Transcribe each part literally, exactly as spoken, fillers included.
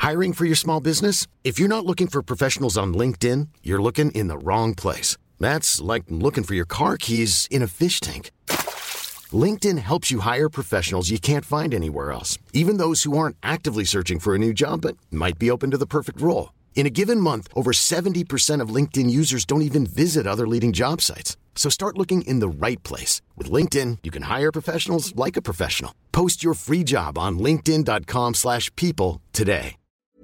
Hiring for your small business? If you're not looking for professionals on LinkedIn, you're looking in the wrong place. That's like looking for your car keys in a fish tank. LinkedIn helps you hire professionals you can't find anywhere else, even those who aren't actively searching for a new job but might be open to the perfect role. In a given month, over seventy percent of LinkedIn users don't even visit other leading job sites. So start looking in the right place. With LinkedIn, you can hire professionals like a professional. Post your free job on linkedin dot com slash people today.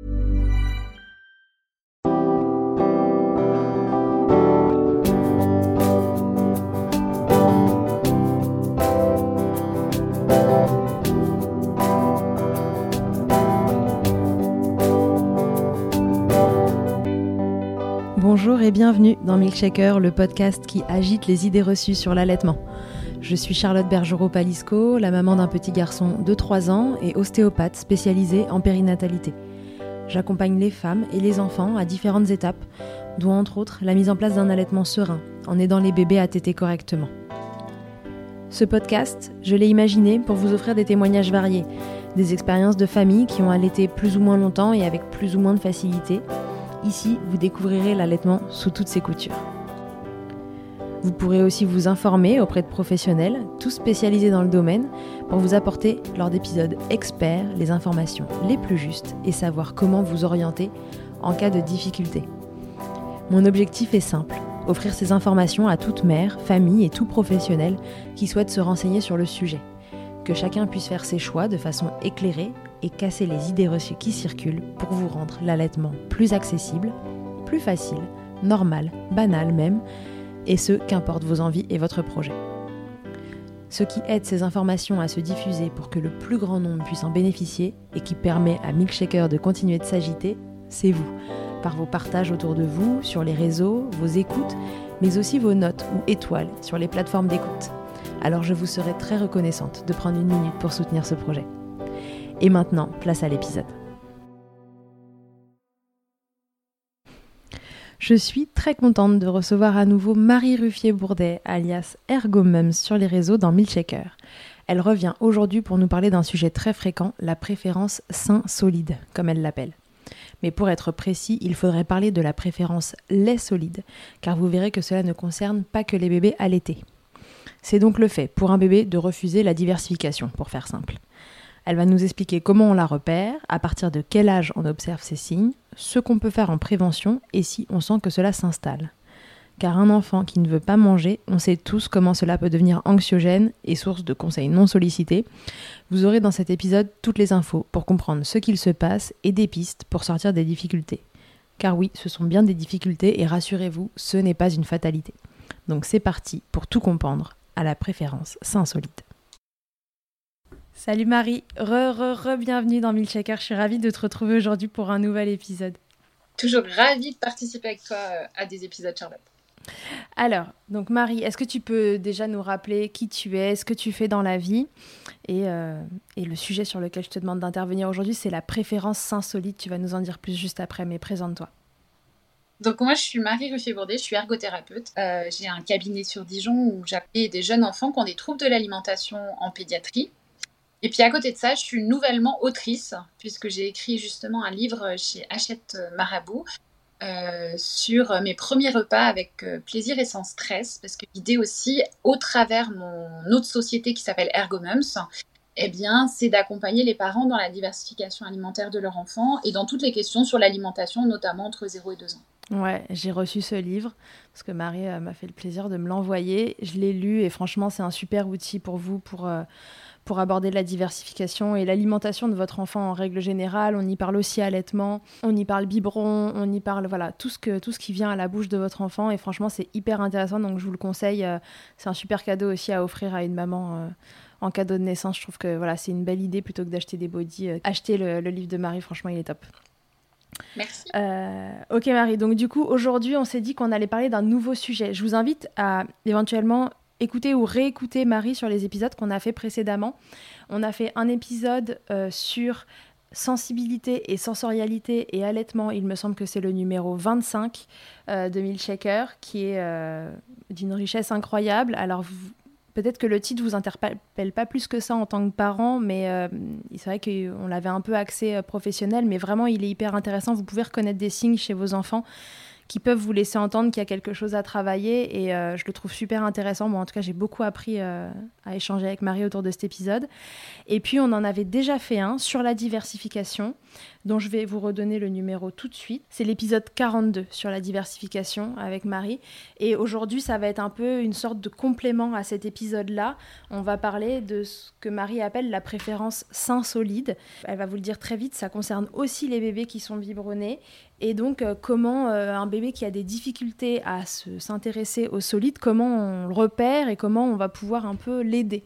Bonjour et bienvenue dans Milkshaker, le podcast qui agite les idées reçues sur l'allaitement. Je suis Charlotte Bergerot-Palisco, la maman d'un petit garçon de trois ans et ostéopathe spécialisée en périnatalité. J'accompagne les femmes et les enfants à différentes étapes, dont entre autres la mise en place d'un allaitement serein, en aidant les bébés à téter correctement. Ce podcast, je l'ai imaginé pour vous offrir des témoignages variés, des expériences de familles qui ont allaité plus ou moins longtemps et avec plus ou moins de facilité. Ici, vous découvrirez l'allaitement sous toutes ses coutures. Vous pourrez aussi vous informer auprès de professionnels, tous spécialisés dans le domaine, pour vous apporter, lors d'épisodes experts, les informations les plus justes et savoir comment vous orienter en cas de difficulté. Mon objectif est simple, offrir ces informations à toute mère, famille et tout professionnel qui souhaite se renseigner sur le sujet. Que chacun puisse faire ses choix de façon éclairée et casser les idées reçues qui circulent pour vous rendre l'allaitement plus accessible, plus facile, normal, banal même, et ce, qu'importe vos envies et votre projet. Ce qui aide ces informations à se diffuser pour que le plus grand nombre puisse en bénéficier et qui permet à Milkshaker de continuer de s'agiter, c'est vous, par vos partages autour de vous, sur les réseaux, vos écoutes, mais aussi vos notes ou étoiles sur les plateformes d'écoute. Alors je vous serai très reconnaissante de prendre une minute pour soutenir ce projet. Et maintenant, place à l'épisode. Je suis très contente de recevoir à nouveau Marie Ruffier-Bourdet, alias Ergomums, sur les réseaux dans Milkshaker. Elle revient aujourd'hui pour nous parler d'un sujet très fréquent, la préférence sein-solide, comme elle l'appelle. Mais pour être précis, il faudrait parler de la préférence lait solide, car vous verrez que cela ne concerne pas que les bébés allaités. C'est donc le fait pour un bébé de refuser la diversification, pour faire simple. Elle va nous expliquer comment on la repère, à partir de quel âge on observe ces signes, ce qu'on peut faire en prévention et si on sent que cela s'installe. Car un enfant qui ne veut pas manger, on sait tous comment cela peut devenir anxiogène et source de conseils non sollicités. Vous aurez dans cet épisode toutes les infos pour comprendre ce qu'il se passe et des pistes pour sortir des difficultés. Car oui, ce sont bien des difficultés et rassurez-vous, ce n'est pas une fatalité. Donc c'est parti pour tout comprendre à la préférence sein solide. Salut Marie, re, re, re, bienvenue dans Milkshaker, je suis ravie de te retrouver aujourd'hui pour un nouvel épisode. Toujours ravie de participer avec toi à des épisodes, Charlotte. Alors, donc Marie, est-ce que tu peux déjà nous rappeler qui tu es, ce que tu fais dans la vie et, euh, et le sujet sur lequel je te demande d'intervenir aujourd'hui, c'est la préférence sein solide, tu vas nous en dire plus juste après, mais présente-toi. Donc moi, je suis Marie Ruffier-Bourdet, je suis ergothérapeute. Euh, j'ai un cabinet sur Dijon où j'accueille des jeunes enfants qui ont des troubles de l'alimentation en pédiatrie. Et puis à côté de ça, je suis nouvellement autrice, puisque j'ai écrit justement un livre chez Hachette Marabout euh, sur mes premiers repas avec euh, plaisir et sans stress, parce que l'idée aussi, au travers mon autre société qui s'appelle Ergomums, eh bien, c'est d'accompagner les parents dans la diversification alimentaire de leur enfant et dans toutes les questions sur l'alimentation, notamment entre zéro et deux ans. Ouais, j'ai reçu ce livre parce que Marie euh, m'a fait le plaisir de me l'envoyer. Je l'ai lu et franchement, c'est un super outil pour vous, pour... Euh, pour aborder la diversification et l'alimentation de votre enfant en règle générale. On y parle aussi allaitement, on y parle biberon, on y parle voilà, tout ce, que, tout ce qui vient à la bouche de votre enfant. Et franchement, c'est hyper intéressant, donc je vous le conseille. Euh, c'est un super cadeau aussi à offrir à une maman euh, en cadeau de naissance. Je trouve que voilà, c'est une belle idée plutôt que d'acheter des bodys. Euh, acheter le, le livre de Marie, franchement, il est top. Merci. Euh, ok Marie, donc du coup, aujourd'hui, on s'est dit qu'on allait parler d'un nouveau sujet. Je vous invite à éventuellement... écouter ou réécouter Marie sur les épisodes qu'on a fait précédemment. On a fait un épisode euh, sur sensibilité et sensorialité et allaitement. Il me semble que c'est le numéro vingt-cinq euh, de Milkshaker, qui est euh, d'une richesse incroyable. Alors, vous, Peut-être que le titre vous interpelle pas plus que ça en tant que parent, mais euh, c'est vrai qu'on l'avait un peu axé euh, professionnel, mais vraiment, il est hyper intéressant. Vous pouvez reconnaître des signes chez vos enfants qui peuvent vous laisser entendre qu'il y a quelque chose à travailler, et euh, je le trouve super intéressant. Bon, en tout cas, j'ai beaucoup appris euh, à échanger avec Marie autour de cet épisode. Et puis, on en avait déjà fait un sur la diversification, dont je vais vous redonner le numéro tout de suite. C'est l'épisode quarante-deux sur la diversification avec Marie. Et aujourd'hui, ça va être un peu une sorte de complément à cet épisode-là. On va parler de ce que Marie appelle la préférence sein-solide. Elle va vous le dire très vite, ça concerne aussi les bébés qui sont biberonnés. Et donc, euh, comment euh, un bébé qui a des difficultés à se, s'intéresser au solide, comment on le repère et comment on va pouvoir un peu l'aider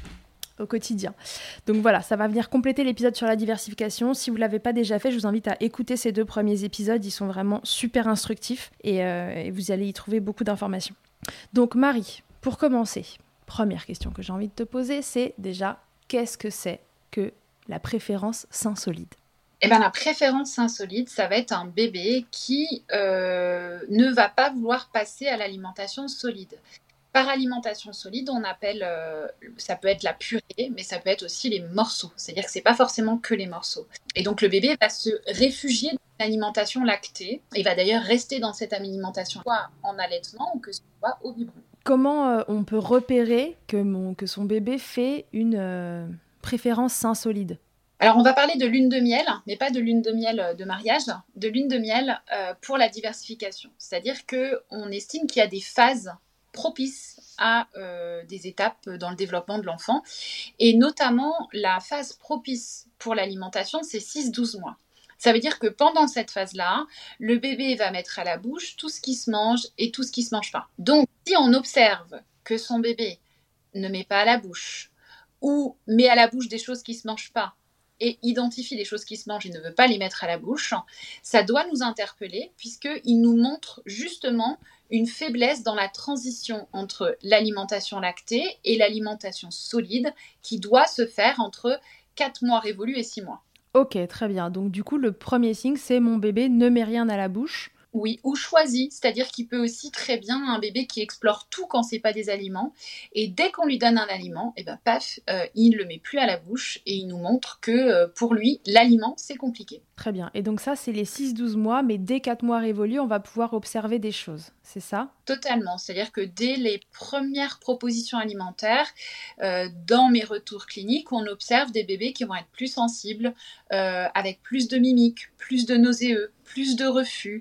au quotidien. Donc voilà, ça va venir compléter l'épisode sur la diversification. Si vous ne l'avez pas déjà fait, je vous invite à écouter ces deux premiers épisodes. Ils sont vraiment super instructifs et, euh, et vous allez y trouver beaucoup d'informations. Donc Marie, pour commencer, première question que j'ai envie de te poser, c'est déjà, qu'est-ce que c'est que la préférence sein-solide ? Eh ben, la préférence sein-solide, ça va être un bébé qui euh, ne va pas vouloir passer à l'alimentation solide. Par alimentation solide, on appelle, euh, ça peut être la purée, mais ça peut être aussi les morceaux. C'est-à-dire que c'est pas forcément que les morceaux. Et donc le bébé va se réfugier dans l'alimentation lactée et va d'ailleurs rester dans cette alimentation, soit en allaitement ou que ce soit au biberon. Comment euh, on peut repérer que, mon, que son bébé fait une euh, préférence sein-solide ? Alors, on va parler de lune de miel, mais pas de lune de miel de mariage, de lune de miel euh, pour la diversification. C'est-à-dire qu'on estime qu'il y a des phases propices à euh, des étapes dans le développement de l'enfant. Et notamment, la phase propice pour l'alimentation, c'est six à douze mois. Ça veut dire que pendant cette phase-là, le bébé va mettre à la bouche tout ce qui se mange et tout ce qui ne se mange pas. Donc, si on observe que son bébé ne met pas à la bouche ou met à la bouche des choses qui ne se mangent pas, et identifie les choses qui se mangent et ne veut pas les mettre à la bouche, ça doit nous interpeller puisqu'il nous montre justement une faiblesse dans la transition entre l'alimentation lactée et l'alimentation solide qui doit se faire entre quatre mois révolus et six mois. Ok, très bien. Donc du coup, le premier signe, c'est mon bébé ne met rien à la bouche. Oui, ou choisi, c'est-à-dire qu'il peut aussi très bien un bébé qui explore tout quand c'est pas des aliments, et dès qu'on lui donne un aliment, et ben paf, euh, il ne le met plus à la bouche et il nous montre que euh, pour lui, l'aliment c'est compliqué. Très bien. Et donc ça, c'est les six à douze mois, mais dès quatre mois révolus, on va pouvoir observer des choses, c'est ça ? Totalement, c'est-à-dire que dès les premières propositions alimentaires, euh, dans mes retours cliniques, on observe des bébés qui vont être plus sensibles, euh, avec plus de mimiques, plus de nauséeux, plus de refus,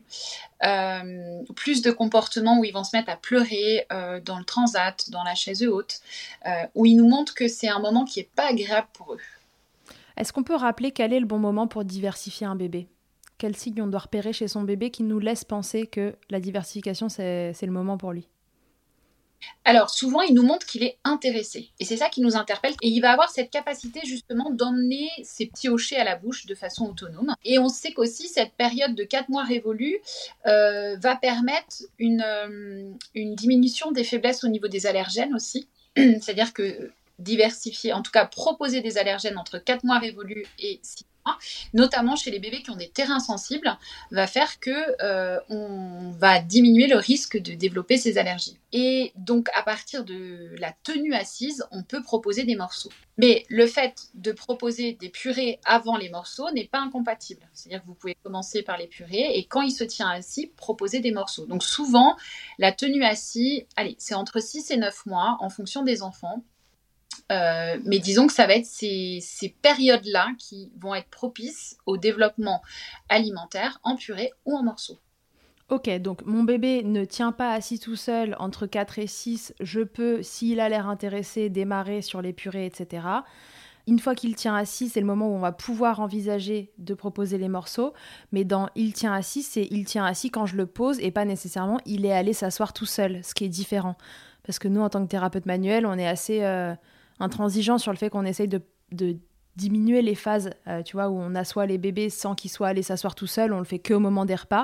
euh, plus de comportements où ils vont se mettre à pleurer euh, dans le transat, dans la chaise haute, euh, où ils nous montrent que c'est un moment qui n'est pas agréable pour eux. Est-ce qu'on peut rappeler quel est le bon moment pour diversifier un bébé ? Quel signe on doit repérer chez son bébé qui nous laisse penser que la diversification, c'est, c'est le moment pour lui ? Alors, souvent, il nous montre qu'il est intéressé. Et c'est ça qui nous interpelle. Et il va avoir cette capacité, justement, d'emmener ses petits hochets à la bouche de façon autonome. Et on sait qu'aussi, cette période de quatre mois révolus euh, va permettre une, euh, une diminution des faiblesses au niveau des allergènes aussi. C'est-à-dire que diversifier, en tout cas proposer des allergènes entre quatre mois révolus et six mois, notamment chez les bébés qui ont des terrains sensibles, va faire que euh, on va diminuer le risque de développer ces allergies. Et donc à partir de la tenue assise, on peut proposer des morceaux. Mais le fait de proposer des purées avant les morceaux n'est pas incompatible. C'est-à-dire que vous pouvez commencer par les purées et quand il se tient assis, proposer des morceaux. Donc souvent, la tenue assise, allez, c'est entre six et neuf mois en fonction des enfants. Euh, mais disons que ça va être ces, ces périodes-là qui vont être propices au développement alimentaire en purée ou en morceaux. Ok, donc mon bébé ne tient pas assis tout seul entre quatre et six, je peux, s'il a l'air intéressé, démarrer sur les purées, et cetera. Une fois qu'il tient assis, c'est le moment où on va pouvoir envisager de proposer les morceaux. Mais dans « il tient assis », c'est « il tient assis quand je le pose » et pas nécessairement « il est allé s'asseoir tout seul », ce qui est différent. Parce que nous, en tant que thérapeute manuel, on est assez euh, intransigeant sur le fait qu'on essaye de, de diminuer les phases, euh, tu vois, où on assoit les bébés sans qu'ils soient allés s'asseoir tout seuls, on le fait qu'au moment des repas.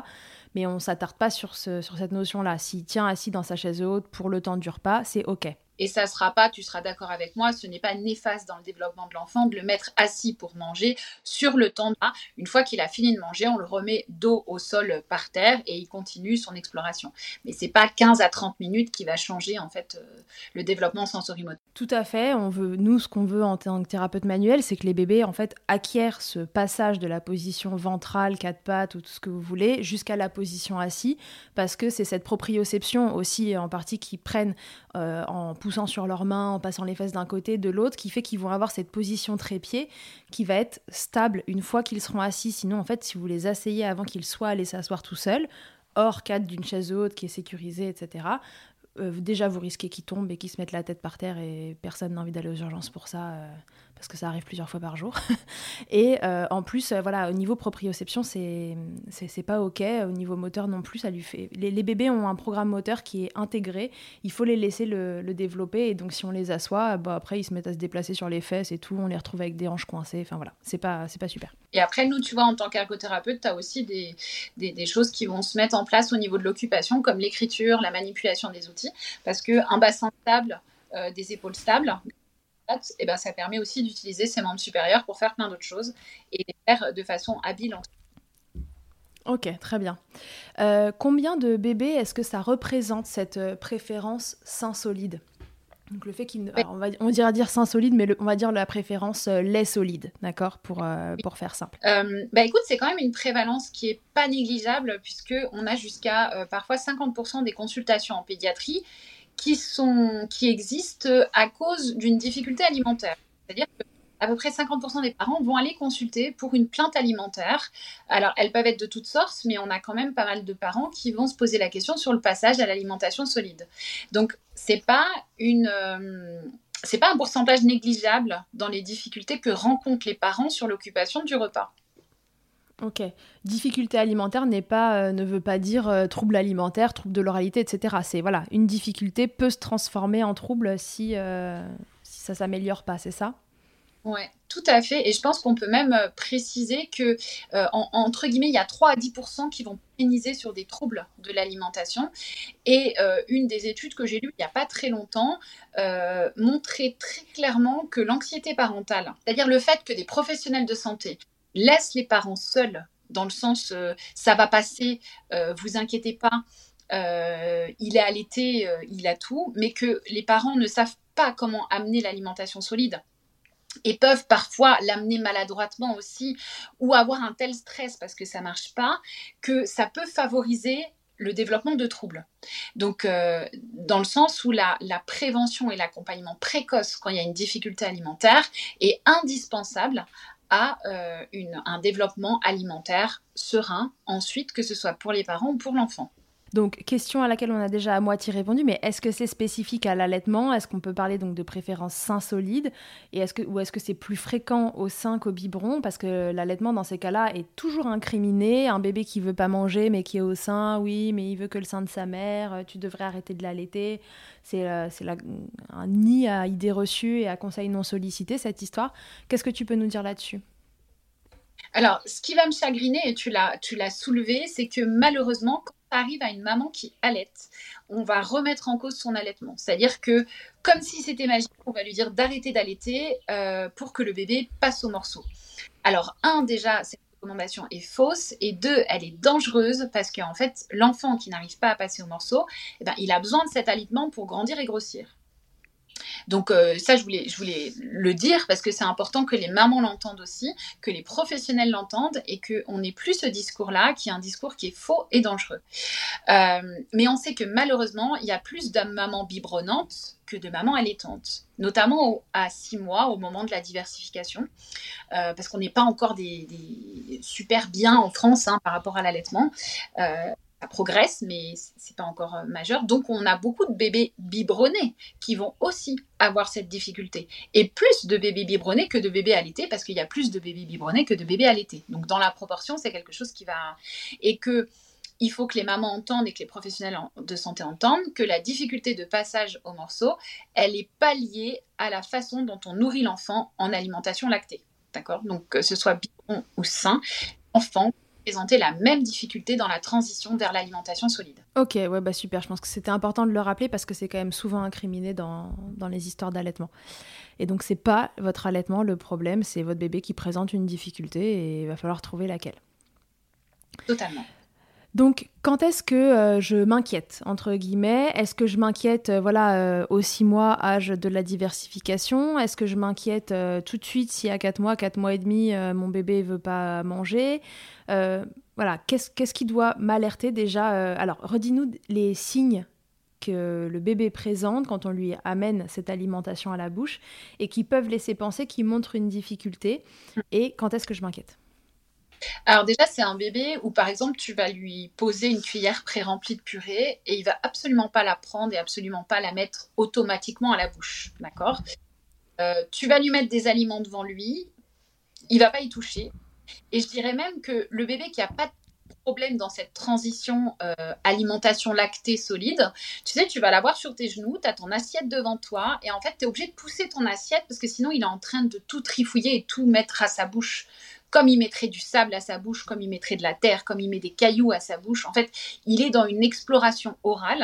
mais on ne s'attarde pas sur, ce, sur cette notion-là. S'il tient assis dans sa chaise haute pour le temps du repas, c'est OK. Et ça sera pas, tu seras d'accord avec moi, ce n'est pas néfaste dans le développement de l'enfant de le mettre assis pour manger sur le temps. De... Une fois qu'il a fini de manger, on le remet dos au sol par terre et il continue son exploration. Mais c'est pas quinze à trente minutes qui va changer en fait euh, le développement sensorimoteur. Tout à fait. On veut, nous, ce qu'on veut en tant que thérapeute manuel, c'est que les bébés en fait acquièrent ce passage de la position ventrale, quatre pattes ou tout ce que vous voulez, jusqu'à la position assis, parce que c'est cette proprioception aussi en partie qu'ils prennent euh, en poussant sur leurs mains, en passant les fesses d'un côté, de l'autre, qui fait qu'ils vont avoir cette position trépied qui va être stable une fois qu'ils seront assis. Sinon, en fait, si vous les asseyez avant qu'ils soient allés s'asseoir tout seuls, hors cadre d'une chaise haute qui est sécurisée, et cetera, euh, déjà, vous risquez qu'ils tombent et qu'ils se mettent la tête par terre et personne n'a envie d'aller aux urgences pour ça, euh, parce que ça arrive plusieurs fois par jour. Et euh, en plus, euh, voilà, au niveau proprioception, c'est, c'est, c'est pas OK. Au niveau moteur non plus, ça lui fait... Les, les bébés ont un programme moteur qui est intégré. Il faut les laisser le, le développer. Et donc, si on les assoit, bah, après, ils se mettent à se déplacer sur les fesses et tout. On les retrouve avec des hanches coincées. Enfin, voilà, c'est pas, c'est pas super. Et après, nous, tu vois, en tant qu'ergothérapeute, tu as aussi des, des, des choses qui vont se mettre en place au niveau de l'occupation, comme l'écriture, la manipulation des outils. Parce qu'un bassin stable, euh, des épaules stables, et ben, ça permet aussi d'utiliser ses membres supérieurs pour faire plein d'autres choses et les faire de façon habile. Ok, très bien. Euh, combien de bébés est-ce que ça représente, cette euh, préférence sein solide ? Donc le fait qu'il, Oui. alors on va, on dira dire sein solide, mais le, on va dire la préférence euh, lait solide, d'accord, pour euh, pour faire simple. Euh, bah écoute, c'est quand même une prévalence qui est pas négligeable puisque on a jusqu'à euh, parfois cinquante pour cent des consultations en pédiatrie qui sont qui existent à cause d'une difficulté alimentaire. C'est-à-dire que à peu près cinquante pour cent des parents vont aller consulter pour une plainte alimentaire. Alors, elles peuvent être de toutes sortes, mais on a quand même pas mal de parents qui vont se poser la question sur le passage à l'alimentation solide. Donc, c'est pas une, euh, c'est pas un pourcentage négligeable dans les difficultés que rencontrent les parents sur l'occupation du repas. Ok. Difficulté alimentaire n'est pas, euh, ne veut pas dire euh, trouble alimentaire, trouble de l'oralité, et cetera. C'est voilà, une difficulté peut se transformer en trouble si, euh, si ça s'améliore pas, c'est ça ? Oui, tout à fait. Et je pense qu'on peut même euh, préciser que, euh, en, entre guillemets, il y a trois à dix pour cent qui vont pérenniser sur des troubles de l'alimentation. Et euh, une des études que j'ai lues il n'y a pas très longtemps euh, montrait très clairement que l'anxiété parentale, c'est-à-dire le fait que des professionnels de santé laissent les parents seuls, dans le sens euh, ça va passer, euh, vous inquiétez pas, euh, il est allaité, euh, il a tout, mais que les parents ne savent pas comment amener l'alimentation solide. Et peuvent parfois l'amener maladroitement aussi ou avoir un tel stress parce que ça ne marche pas que ça peut favoriser le développement de troubles. Donc, euh, dans le sens où la, la prévention et l'accompagnement précoce quand il y a une difficulté alimentaire est indispensable à euh, une, un développement alimentaire serein, ensuite, que ce soit pour les parents ou pour l'enfant. Donc, question à laquelle on a déjà à moitié répondu, mais est-ce que c'est spécifique à l'allaitement ? Est-ce qu'on peut parler donc de préférence sein solide ? Et est-ce que, ou est-ce que c'est plus fréquent au sein qu'au biberon ? Parce que l'allaitement, dans ces cas-là, est toujours incriminé. Un bébé qui ne veut pas manger, mais qui est au sein, oui, mais il veut que le sein de sa mère, tu devrais arrêter de l'allaiter. C'est, euh, c'est la, un nid à idées reçues et à conseils non sollicités, cette histoire. Qu'est-ce que tu peux nous dire là-dessus ? Alors, ce qui va me chagriner, et tu l'as, tu l'as soulevé, c'est que malheureusement, quand ça arrive à une maman qui allaite, on va remettre en cause son allaitement. C'est-à-dire que, comme si c'était magique, on va lui dire d'arrêter d'allaiter euh, pour que le bébé passe au morceau. Alors, un, déjà, cette recommandation est fausse, et deux, elle est dangereuse parce qu'en fait, l'enfant qui n'arrive pas à passer au morceau, eh ben, il a besoin de cet allaitement pour grandir et grossir. Donc euh, ça, je voulais, je voulais le dire parce que c'est important que les mamans l'entendent aussi, que les professionnels l'entendent et qu'on n'ait plus ce discours-là qui est un discours qui est faux et dangereux. Euh, mais on sait que malheureusement, il y a plus de mamans biberonnantes que de mamans allaitantes, notamment au, à six mois au moment de la diversification, euh, parce qu'on n'est pas encore des, des super bien en France hein, par rapport à l'allaitement. Euh, Ça progresse, mais c'est pas encore euh, majeur. Donc, on a beaucoup de bébés biberonnés qui vont aussi avoir cette difficulté. Et plus de bébés biberonnés que de bébés allaités, parce qu'il y a plus de bébés biberonnés que de bébés allaités. Donc, dans la proportion, c'est quelque chose qui va... Et que il faut que les mamans entendent et que les professionnels de santé entendent que la difficulté de passage au morceau, elle n'est pas liée à la façon dont on nourrit l'enfant en alimentation lactée. D'accord ? Donc, que ce soit biberon ou sein, l'enfant présenter la même difficulté dans la transition vers l'alimentation solide. Ok, ouais, bah super. Je pense que c'était important de le rappeler parce que c'est quand même souvent incriminé dans, dans les histoires d'allaitement. Et donc, c'est pas votre allaitement le problème, c'est votre bébé qui présente une difficulté et il va falloir trouver laquelle. Totalement. Donc, quand est-ce que euh, je m'inquiète, entre guillemets? Est-ce que je m'inquiète euh, voilà, euh, aux six mois, âge de la diversification? Est-ce que je m'inquiète euh, tout de suite si à quatre mois, quatre mois et demi, euh, mon bébé ne veut pas manger? euh, Voilà, qu'est-ce, qu'est-ce qui doit m'alerter déjà euh, Alors, redis-nous les signes que le bébé présente quand on lui amène cette alimentation à la bouche et qui peuvent laisser penser qu'il montre une difficulté. Et quand est-ce que je m'inquiète? Alors déjà, c'est un bébé où, par exemple, tu vas lui poser une cuillère pré-remplie de purée et il va absolument pas la prendre et absolument pas la mettre automatiquement à la bouche, d'accord? euh, Tu vas lui mettre des aliments devant lui, il va pas y toucher. Et je dirais même que le bébé qui a pas de problème dans cette transition euh, alimentation lactée solide, tu sais, tu vas l'avoir sur tes genoux, tu as ton assiette devant toi et en fait, tu es obligé de pousser ton assiette parce que sinon, il est en train de tout trifouiller et tout mettre à sa bouche. Comme il mettrait du sable à sa bouche, comme il mettrait de la terre, comme il met des cailloux à sa bouche. En fait, il est dans une exploration orale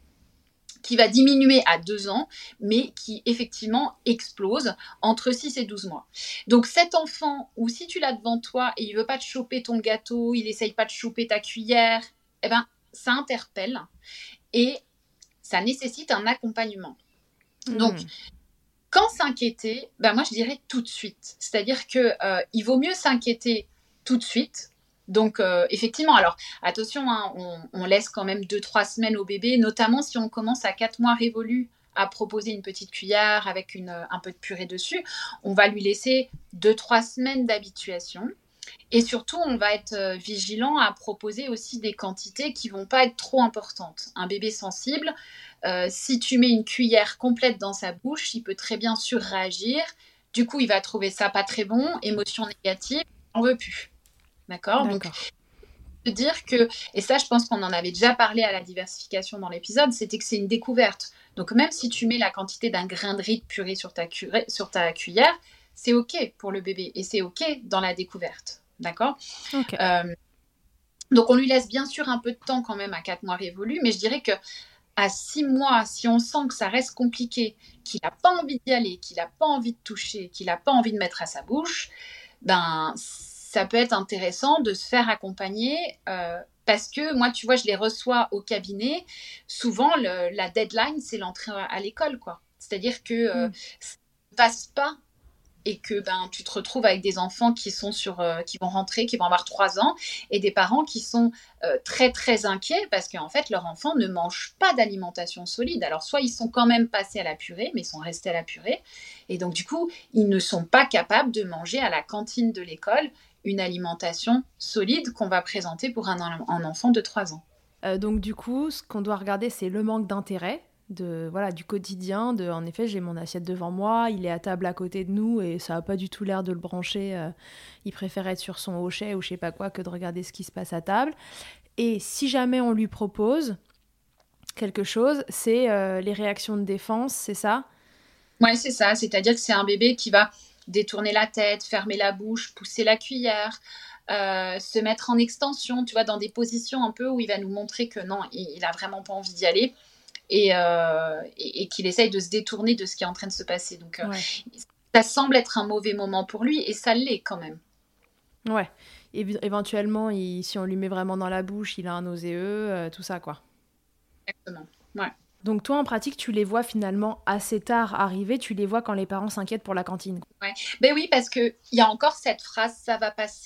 qui va diminuer à deux ans, mais qui effectivement explose entre six et douze mois. Donc cet enfant, ou si tu l'as devant toi et il ne veut pas te choper ton gâteau, il n'essaye pas de choper ta cuillère, eh ben, ça interpelle et ça nécessite un accompagnement. Mmh. Donc, quand s'inquiéter, ben moi je dirais tout de suite. C'est-à-dire qu'il euh, vaut mieux s'inquiéter tout de suite. Donc euh, effectivement, alors attention, hein, on, on laisse quand même deux trois semaines au bébé, notamment si on commence à quatre mois révolus à proposer une petite cuillère avec une, un peu de purée dessus. On va lui laisser deux trois semaines d'habituation. Et surtout, on va être vigilant à proposer aussi des quantités qui ne vont pas être trop importantes. Un bébé sensible, euh, si tu mets une cuillère complète dans sa bouche, il peut très bien surréagir. Du coup, il va trouver ça pas très bon, émotion négative, on ne veut plus. D'accord, D'accord. Donc, de dire que, et ça, je pense qu'on en avait déjà parlé à la diversification dans l'épisode, c'était que c'est une découverte. Donc, même si tu mets la quantité d'un grain de riz de purée sur ta, curée, sur ta cuillère, c'est OK pour le bébé et c'est OK dans la découverte. D'accord okay. euh, Donc, on lui laisse bien sûr un peu de temps quand même à quatre mois révolus, mais je dirais que à six mois, si on sent que ça reste compliqué, qu'il n'a pas envie d'y aller, qu'il n'a pas envie de toucher, qu'il n'a pas envie de mettre à sa bouche, ben, ça peut être intéressant de se faire accompagner euh, parce que moi, tu vois, je les reçois au cabinet. Souvent, le, la deadline, c'est l'entrée à l'école, quoi. C'est-à-dire que euh, mmh. ça ne passe pas et que ben, tu te retrouves avec des enfants qui, sont sur, euh, qui vont rentrer, qui vont avoir trois ans, et des parents qui sont euh, très, très inquiets parce qu'en fait, leur enfant ne mange pas d'alimentation solide. Alors, soit ils sont quand même passés à la purée, mais ils sont restés à la purée, et donc, du coup, ils ne sont pas capables de manger à la cantine de l'école une alimentation solide qu'on va présenter pour un, un enfant de trois ans. Euh, donc, du coup, ce qu'on doit regarder, c'est le manque d'intérêt. De, voilà, du quotidien, de, en effet, j'ai mon assiette devant moi, il est à table à côté de nous et ça n'a pas du tout l'air de le brancher. Euh, il préfère être sur son hochet ou je sais pas quoi que de regarder ce qui se passe à table. Et si jamais on lui propose quelque chose, c'est euh, les réactions de défense, c'est ça ? Oui, c'est ça. C'est-à-dire que c'est un bébé qui va détourner la tête, fermer la bouche, pousser la cuillère, euh, se mettre en extension, tu vois, dans des positions un peu où il va nous montrer que non, il n'a vraiment pas envie d'y aller. Et, euh, et, et qu'il essaye de se détourner de ce qui est en train de se passer. Donc, euh, ouais. Ça semble être un mauvais moment pour lui, et ça l'est quand même. Ouais. Et éventuellement, il, si on lui met vraiment dans la bouche, il a un nauséeux, euh, tout ça, quoi. Exactement, ouais. Donc toi, en pratique, tu les vois finalement assez tard arriver, tu les vois quand les parents s'inquiètent pour la cantine. Ouais. Ben oui, parce qu'il y a encore cette phrase « ça va passer ».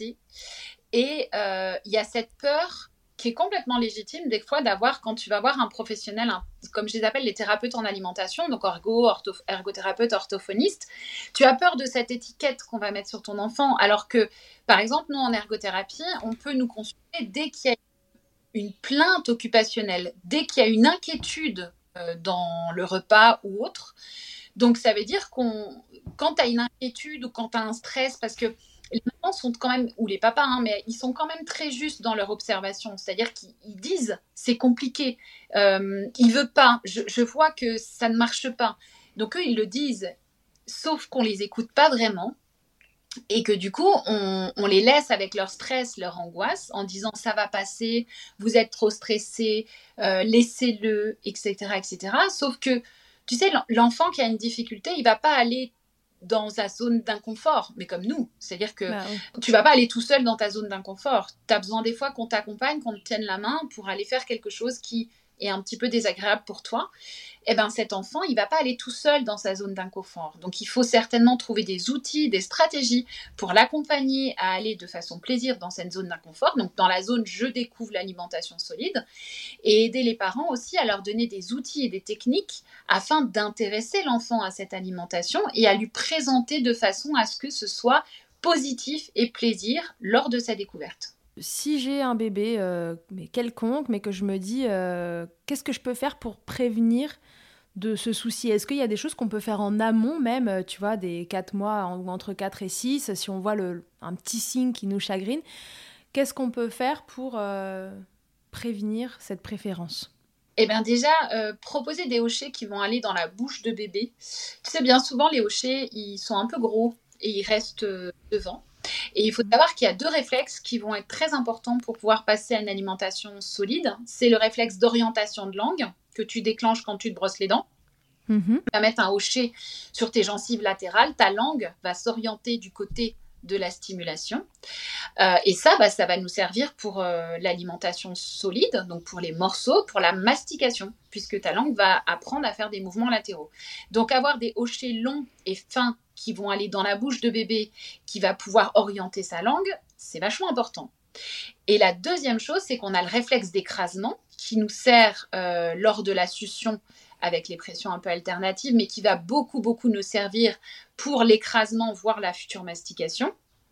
Et il euh, y a cette peur qui est complètement légitime des fois d'avoir quand tu vas voir un professionnel, un, comme je les appelle les thérapeutes en alimentation, donc ergo, ortho, ergothérapeute, orthophoniste, tu as peur de cette étiquette qu'on va mettre sur ton enfant, alors que, par exemple, nous en ergothérapie, on peut nous consulter dès qu'il y a une plainte occupationnelle, dès qu'il y a une inquiétude euh, dans le repas ou autre. Donc ça veut dire qu'on, quand tu as une inquiétude ou quand tu as un stress, parce que les mamans sont quand même, ou les papas, hein, mais ils sont quand même très justes dans leur observation. C'est-à-dire qu'ils disent, c'est compliqué, euh, il veut pas, je, je vois que ça ne marche pas. Donc eux, ils le disent, sauf qu'on les écoute pas vraiment. Et que du coup, on, on les laisse avec leur stress, leur angoisse, en disant ça va passer, vous êtes trop stressé, euh, laissez-le, et cetera, et cetera. Sauf que, tu sais, l'enfant qui a une difficulté, il va pas aller dans sa zone d'inconfort, mais comme nous. C'est-à-dire que Bah oui. tu vas pas aller tout seul dans ta zone d'inconfort. Tu as besoin des fois qu'on t'accompagne, qu'on te tienne la main pour aller faire quelque chose qui est un petit peu désagréable pour toi. Eh ben, cet enfant, il ne va pas aller tout seul dans sa zone d'inconfort. Donc, il faut certainement trouver des outils, des stratégies pour l'accompagner à aller de façon plaisir dans cette zone d'inconfort, donc dans la zone « je découvre l'alimentation solide », et aider les parents aussi à leur donner des outils et des techniques afin d'intéresser l'enfant à cette alimentation et à lui présenter de façon à ce que ce soit positif et plaisir lors de sa découverte. Si j'ai un bébé euh, mais quelconque, mais que je me dis euh, qu'est-ce que je peux faire pour prévenir de ce souci? Est-ce qu'il y a des choses qu'on peut faire en amont même, tu vois, des quatre mois ou entre quatre et six, si on voit le, un petit signe qui nous chagrine, qu'est-ce qu'on peut faire pour euh, prévenir cette préférence? Eh bien déjà, euh, proposer des hochets qui vont aller dans la bouche de bébé. Tu sais, bien souvent, les hochets, ils sont un peu gros et ils restent euh, devant. Et il faut savoir qu'il y a deux réflexes qui vont être très importants pour pouvoir passer à une alimentation solide. C'est le réflexe d'orientation de langue que tu déclenches quand tu te brosses les dents. Mmh. Tu vas mettre un hochet sur tes gencives latérales. Ta langue va s'orienter du côté de la stimulation. Euh, et ça, bah, ça va nous servir pour euh, l'alimentation solide, donc pour les morceaux, pour la mastication, puisque ta langue va apprendre à faire des mouvements latéraux. Donc avoir des hochets longs et fins qui vont aller dans la bouche de bébé, qui va pouvoir orienter sa langue, c'est vachement important. Et la deuxième chose, c'est qu'on a le réflexe d'écrasement qui nous sert euh, lors de la succion avec les pressions un peu alternatives, mais qui va beaucoup, beaucoup nous servir pour l'écrasement, voire la future mastication.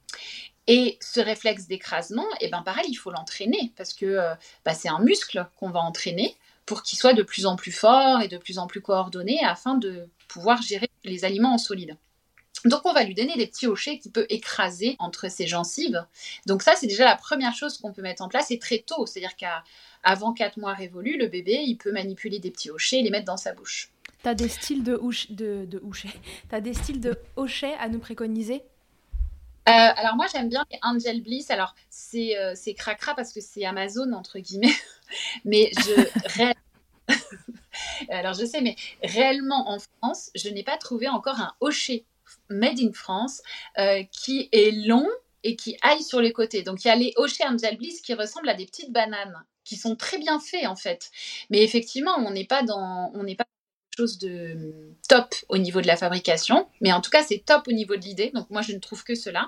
Et ce réflexe d'écrasement, eh ben pareil, il faut l'entraîner parce que euh, bah, c'est un muscle qu'on va entraîner pour qu'il soit de plus en plus fort et de plus en plus coordonné afin de pouvoir gérer les aliments en solide. Donc, on va lui donner des petits hochets qu'il peut écraser entre ses gencives. Donc ça, c'est déjà la première chose qu'on peut mettre en place et très tôt. C'est-à-dire qu'avant quatre mois révolus, le bébé, il peut manipuler des petits hochets et les mettre dans sa bouche. Tu as des styles de, houche, de, de hochets. T'as des styles de hochets à nous préconiser? Euh, alors moi j'aime bien les Angel Bliss. Alors c'est, euh, c'est cracra parce que c'est Amazon entre guillemets, mais je ré... alors je sais, mais réellement en France, je n'ai pas trouvé encore un hochet made in France euh, qui est long et qui aille sur les côtés. Donc il y a les hochets Angel Bliss qui ressemblent à des petites bananes, qui sont très bien faits en fait. Mais effectivement, on n'est pas dans, on n'est pas chose de top au niveau de la fabrication, mais en tout cas c'est top au niveau de l'idée, donc moi je ne trouve que cela.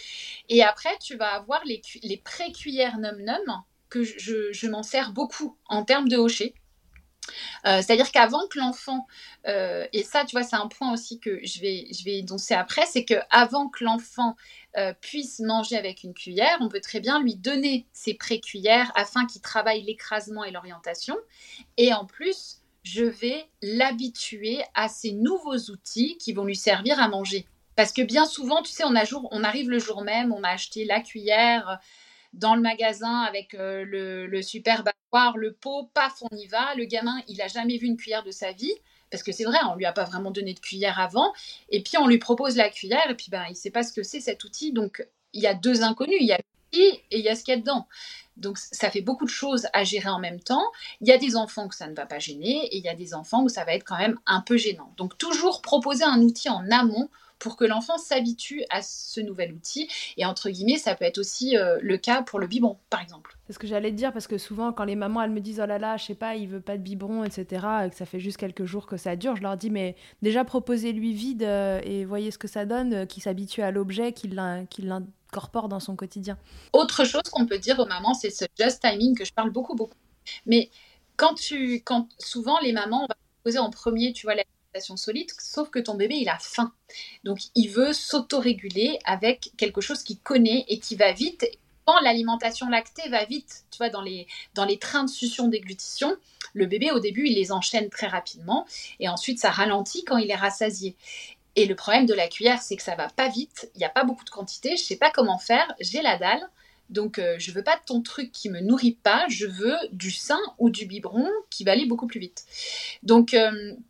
Et après tu vas avoir les, cu- les pré-cuillères num num que je, je m'en sers beaucoup en termes de hochets. Euh, c'est-à-dire qu'avant que l'enfant, euh, et ça tu vois c'est un point aussi que je vais, je vais énoncer après, c'est qu'avant que l'enfant euh, puisse manger avec une cuillère, on peut très bien lui donner ses pré-cuillères afin qu'il travaille l'écrasement et l'orientation, et en plus je vais l'habituer à ces nouveaux outils qui vont lui servir à manger. Parce que bien souvent, tu sais, on, a jour, on arrive le jour même, on a acheté la cuillère dans le magasin avec euh, le, le super bavoir, le pot, paf, on y va. Le gamin, il n'a jamais vu une cuillère de sa vie. Parce que c'est vrai, on ne lui a pas vraiment donné de cuillère avant. Et puis, on lui propose la cuillère et puis ben, il ne sait pas ce que c'est cet outil. Donc, il y a deux inconnus. Il y a l'outil et il y a ce qu'il y a dedans. Donc, ça fait beaucoup de choses à gérer en même temps. Il y a des enfants que ça ne va pas gêner et il y a des enfants où ça va être quand même un peu gênant. Donc, toujours proposer un outil en amont pour que l'enfant s'habitue à ce nouvel outil. Et entre guillemets, ça peut être aussi euh, le cas pour le biberon, par exemple. C'est ce que j'allais te dire, parce que souvent, quand les mamans, elles me disent « Oh là là, je sais pas, il veut pas de biberon, et cetera » et que ça fait juste quelques jours que ça dure, je leur dis « Mais déjà, proposez-lui vide euh, et voyez ce que ça donne, euh, qu'il s'habitue à l'objet, qu'il, l'in- qu'il l'incorpore dans son quotidien. » Autre chose qu'on peut dire aux mamans, c'est ce just timing que je parle beaucoup, beaucoup. Mais quand tu, quand souvent, les mamans, on va proposer en premier, tu vois, la solide, sauf que ton bébé il a faim, donc il veut s'autoréguler avec quelque chose qu'il connaît et qui va vite. Quand l'alimentation lactée va vite, tu vois, dans les, dans les trains de succion déglutition, le bébé au début il les enchaîne très rapidement et ensuite ça ralentit quand il est rassasié. Et le problème de la cuillère, c'est que ça va pas vite, il n'y a pas beaucoup de quantité, je sais pas comment faire, j'ai la dalle. Donc, euh, je veux pas de ton truc qui me nourrit pas, je veux du sein ou du biberon qui va aller beaucoup plus vite. Donc, euh,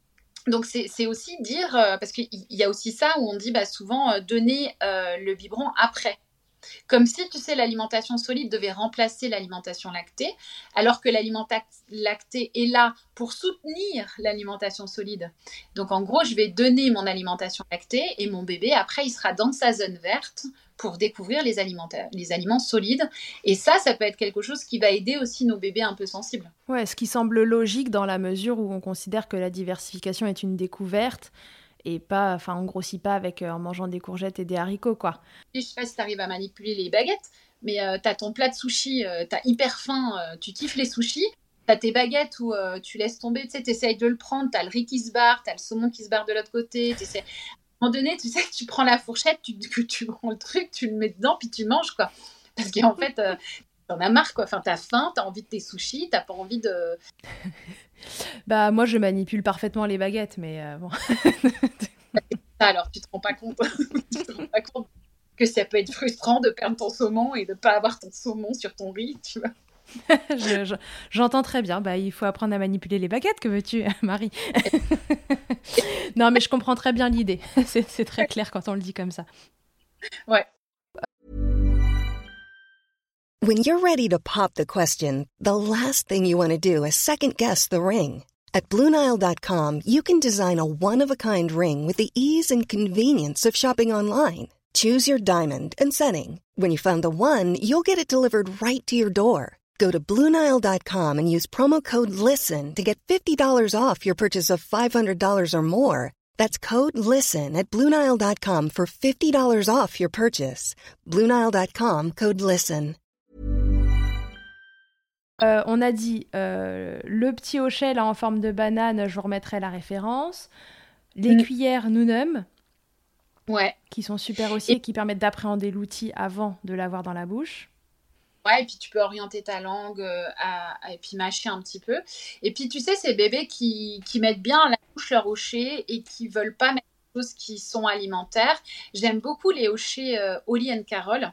Donc, c'est, c'est aussi dire, euh, parce qu'il y a aussi ça où on dit bah, souvent euh, donner euh, le biberon après. Comme si, tu sais, l'alimentation solide devait remplacer l'alimentation lactée, alors que l'alimentation lactée est là pour soutenir l'alimentation solide. Donc, en gros, je vais donner mon alimentation lactée et mon bébé, après, il sera dans sa zone verte pour découvrir les, alimenta- les aliments solides. Et ça, ça peut être quelque chose qui va aider aussi nos bébés un peu sensibles. Ouais, ce qui semble logique dans la mesure où on considère que la diversification est une découverte et pas, enfin, on grossit pas avec euh, en mangeant des courgettes et des haricots, quoi. Je sais pas si tu arrives à manipuler les baguettes, mais euh, tu as ton plat de sushi, euh, tu as hyper faim, euh, tu kiffes les sushis, tu as tes baguettes où euh, tu laisses tomber, tu sais, tu essayes de le prendre, tu as le riz qui se barre, tu as le saumon qui se barre de l'autre côté, t'essaies... À un moment donné, tu sais que tu prends la fourchette, tu, tu, tu prends le truc, tu le mets dedans, puis tu manges, quoi. Parce qu'en fait, euh, t'en as marre, quoi. Enfin, t'as faim, t'as envie de tes sushis, t'as pas envie de... Bah, moi, je manipule parfaitement les baguettes, mais euh, bon... Alors, tu te rends pas compte, tu te rends pas compte que ça peut être frustrant de perdre ton saumon et de pas avoir ton saumon sur ton riz, tu vois. je, je, j'entends très bien. Bah, il faut apprendre à manipuler les baguettes, que veux-tu, Marie? Non, mais je comprends très bien l'idée. C'est, c'est très clair quand on le dit comme ça. Ouais. When you're ready to pop the question, the last thing you want to do is second-guess the ring. At Blue Nile dot com, you can design a one-of-a-kind ring with the ease and convenience of shopping online. Choose your diamond and setting. When you find the one, you'll get it delivered right to your door. Go to Blue Nile dot com and use promo code LISTEN to get fifty dollars off your purchase of five hundred dollars or more. That's code LISTEN at Blue Nile dot com for fifty dollars off your purchase. Blue Nile dot com, code LISTEN. Euh, on a dit euh, le petit hochet là en forme de banane, je vous remettrai la référence. Les mmh. cuillères Noonem, ouais. qui sont super aussi et qui permettent d'appréhender l'outil avant de l'avoir dans la bouche. Ouais, et puis tu peux orienter ta langue euh, à, à, et puis mâcher un petit peu. Et puis tu sais, ces bébés qui, qui mettent bien à la bouche leur hochet et qui veulent pas mettre des choses qui sont alimentaires. J'aime beaucoup les hochets euh, Holly and Carol.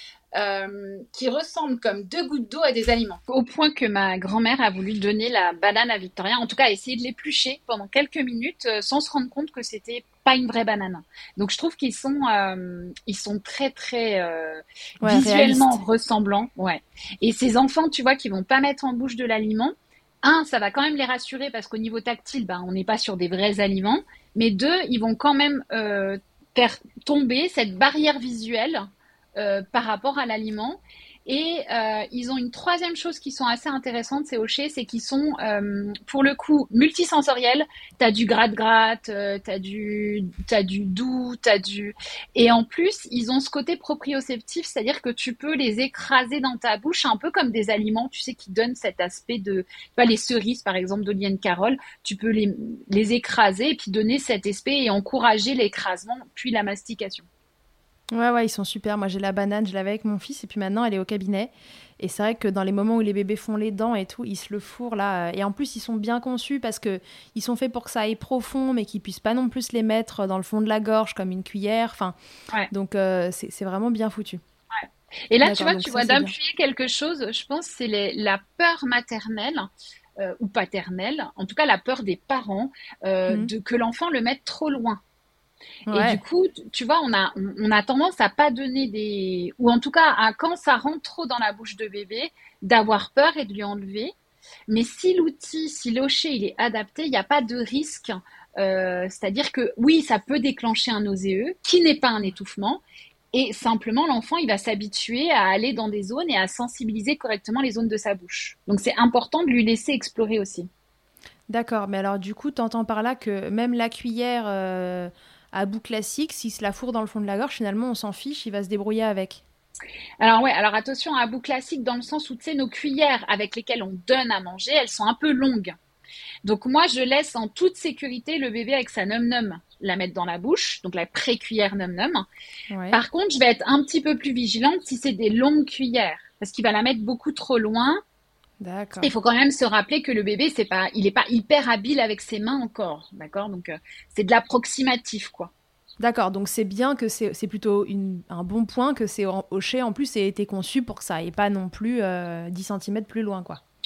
Euh, qui ressemblent comme deux gouttes d'eau à des aliments. Au point que ma grand-mère a voulu donner la banane à Victoria, en tout cas essayer de l'éplucher pendant quelques minutes euh, sans se rendre compte que c'était pas une vraie banane. Donc je trouve qu'ils sont, euh, ils sont très très euh, ouais, visuellement réaliste. Ressemblants. Ouais. Et ces enfants, tu vois, qui vont pas mettre en bouche de l'aliment, un, ça va quand même les rassurer parce qu'au niveau tactile, ben, on n'est pas sur des vrais aliments, mais deux, ils vont quand même euh, faire tomber cette barrière visuelle Euh, par rapport à l'aliment. Et euh, ils ont une troisième chose qui sont assez intéressantes, ces hochets, c'est qu'ils sont, euh, pour le coup, multisensoriels. T'as du gratte-gratte, euh, t'as du, t'as du doux, t'as du... Et en plus, ils ont ce côté proprioceptif, c'est-à-dire que tu peux les écraser dans ta bouche, un peu comme des aliments, tu sais, qui donnent cet aspect de... Tu vois, les cerises, par exemple, d'Holly and Carol, tu peux les, les écraser et puis donner cet aspect et encourager l'écrasement, puis la mastication. Ouais, ouais, ils sont super. Moi, j'ai la banane, je l'avais avec mon fils, et puis maintenant, elle est au cabinet. Et c'est vrai que dans les moments où les bébés font les dents et tout, ils se le fourrent, là. Et en plus, ils sont bien conçus parce qu'ils sont faits pour que ça aille profond, mais qu'ils puissent pas non plus les mettre dans le fond de la gorge comme une cuillère. Enfin, ouais. Donc, euh, c'est, c'est vraiment bien foutu. Ouais. Et là, D'accord, tu vois, tu vois d'appuyer quelque chose, je pense, c'est les, la peur maternelle euh, ou paternelle, en tout cas la peur des parents, euh, mmh. de que l'enfant le mette trop loin. Ouais. Et du coup, tu vois, on a, on a tendance à pas donner des... Ou en tout cas, à, quand ça rentre trop dans la bouche de bébé, d'avoir peur et de lui enlever. Mais si l'outil, si l'hochet, il est adapté, il n'y a pas de risque. Euh, c'est-à-dire que, oui, ça peut déclencher un nauséeux, qui n'est pas un étouffement. Et simplement, l'enfant, il va s'habituer à aller dans des zones et à sensibiliser correctement les zones de sa bouche. Donc, c'est important de lui laisser explorer aussi. D'accord, mais alors du coup, tu entends par là que même la cuillère... Euh... à bout classique, s'il se la fourre dans le fond de la gorge, finalement, on s'en fiche, il va se débrouiller avec. Alors ouais, alors attention à bout classique dans le sens où, tu sais, nos cuillères avec lesquelles on donne à manger, elles sont un peu longues. Donc moi, je laisse en toute sécurité le bébé avec sa num-num la mettre dans la bouche, donc la pré-cuillère num-num. Ouais. Par contre, je vais être un petit peu plus vigilante si c'est des longues cuillères, parce qu'il va la mettre beaucoup trop loin. D'accord. Il faut quand même se rappeler que le bébé, c'est pas, il n'est pas hyper habile avec ses mains encore, d'accord ? Donc, euh, c'est de l'approximatif, quoi. D'accord, donc c'est bien que c'est, c'est plutôt une, un bon point que c'est hochet, en plus, et été conçu pour que ça n'aille pas non plus euh, dix centimètres plus loin, quoi.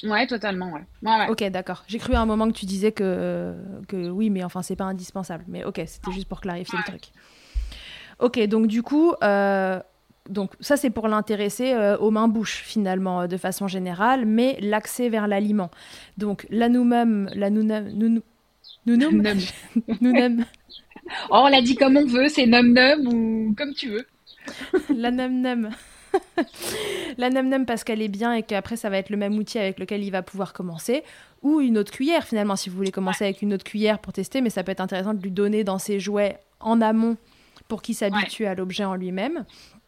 Ouais, totalement, ouais. Ouais, ouais. Ok, d'accord. J'ai cru à un moment que tu disais que, que oui, mais enfin, c'est pas indispensable. Mais ok, c'était juste pour clarifier Ouais. le truc. Ok, donc du coup, euh, donc ça c'est pour l'intéresser euh, aux mains-bouches finalement, euh, de façon générale, mais l'accès vers l'aliment. Donc la noumum, la nounum, nounou- nounoum, Num. nounem, Oh, on l'a dit comme on veut, c'est num num ou comme tu veux. la num la num parce qu'elle est bien et qu'après ça va être le même outil avec lequel il va pouvoir commencer, ou une autre cuillère finalement si vous voulez commencer avec une autre cuillère pour tester, mais ça peut être intéressant de lui donner dans ses jouets en amont pour qu'il Ouais, s'habitue à l'objet en lui-même.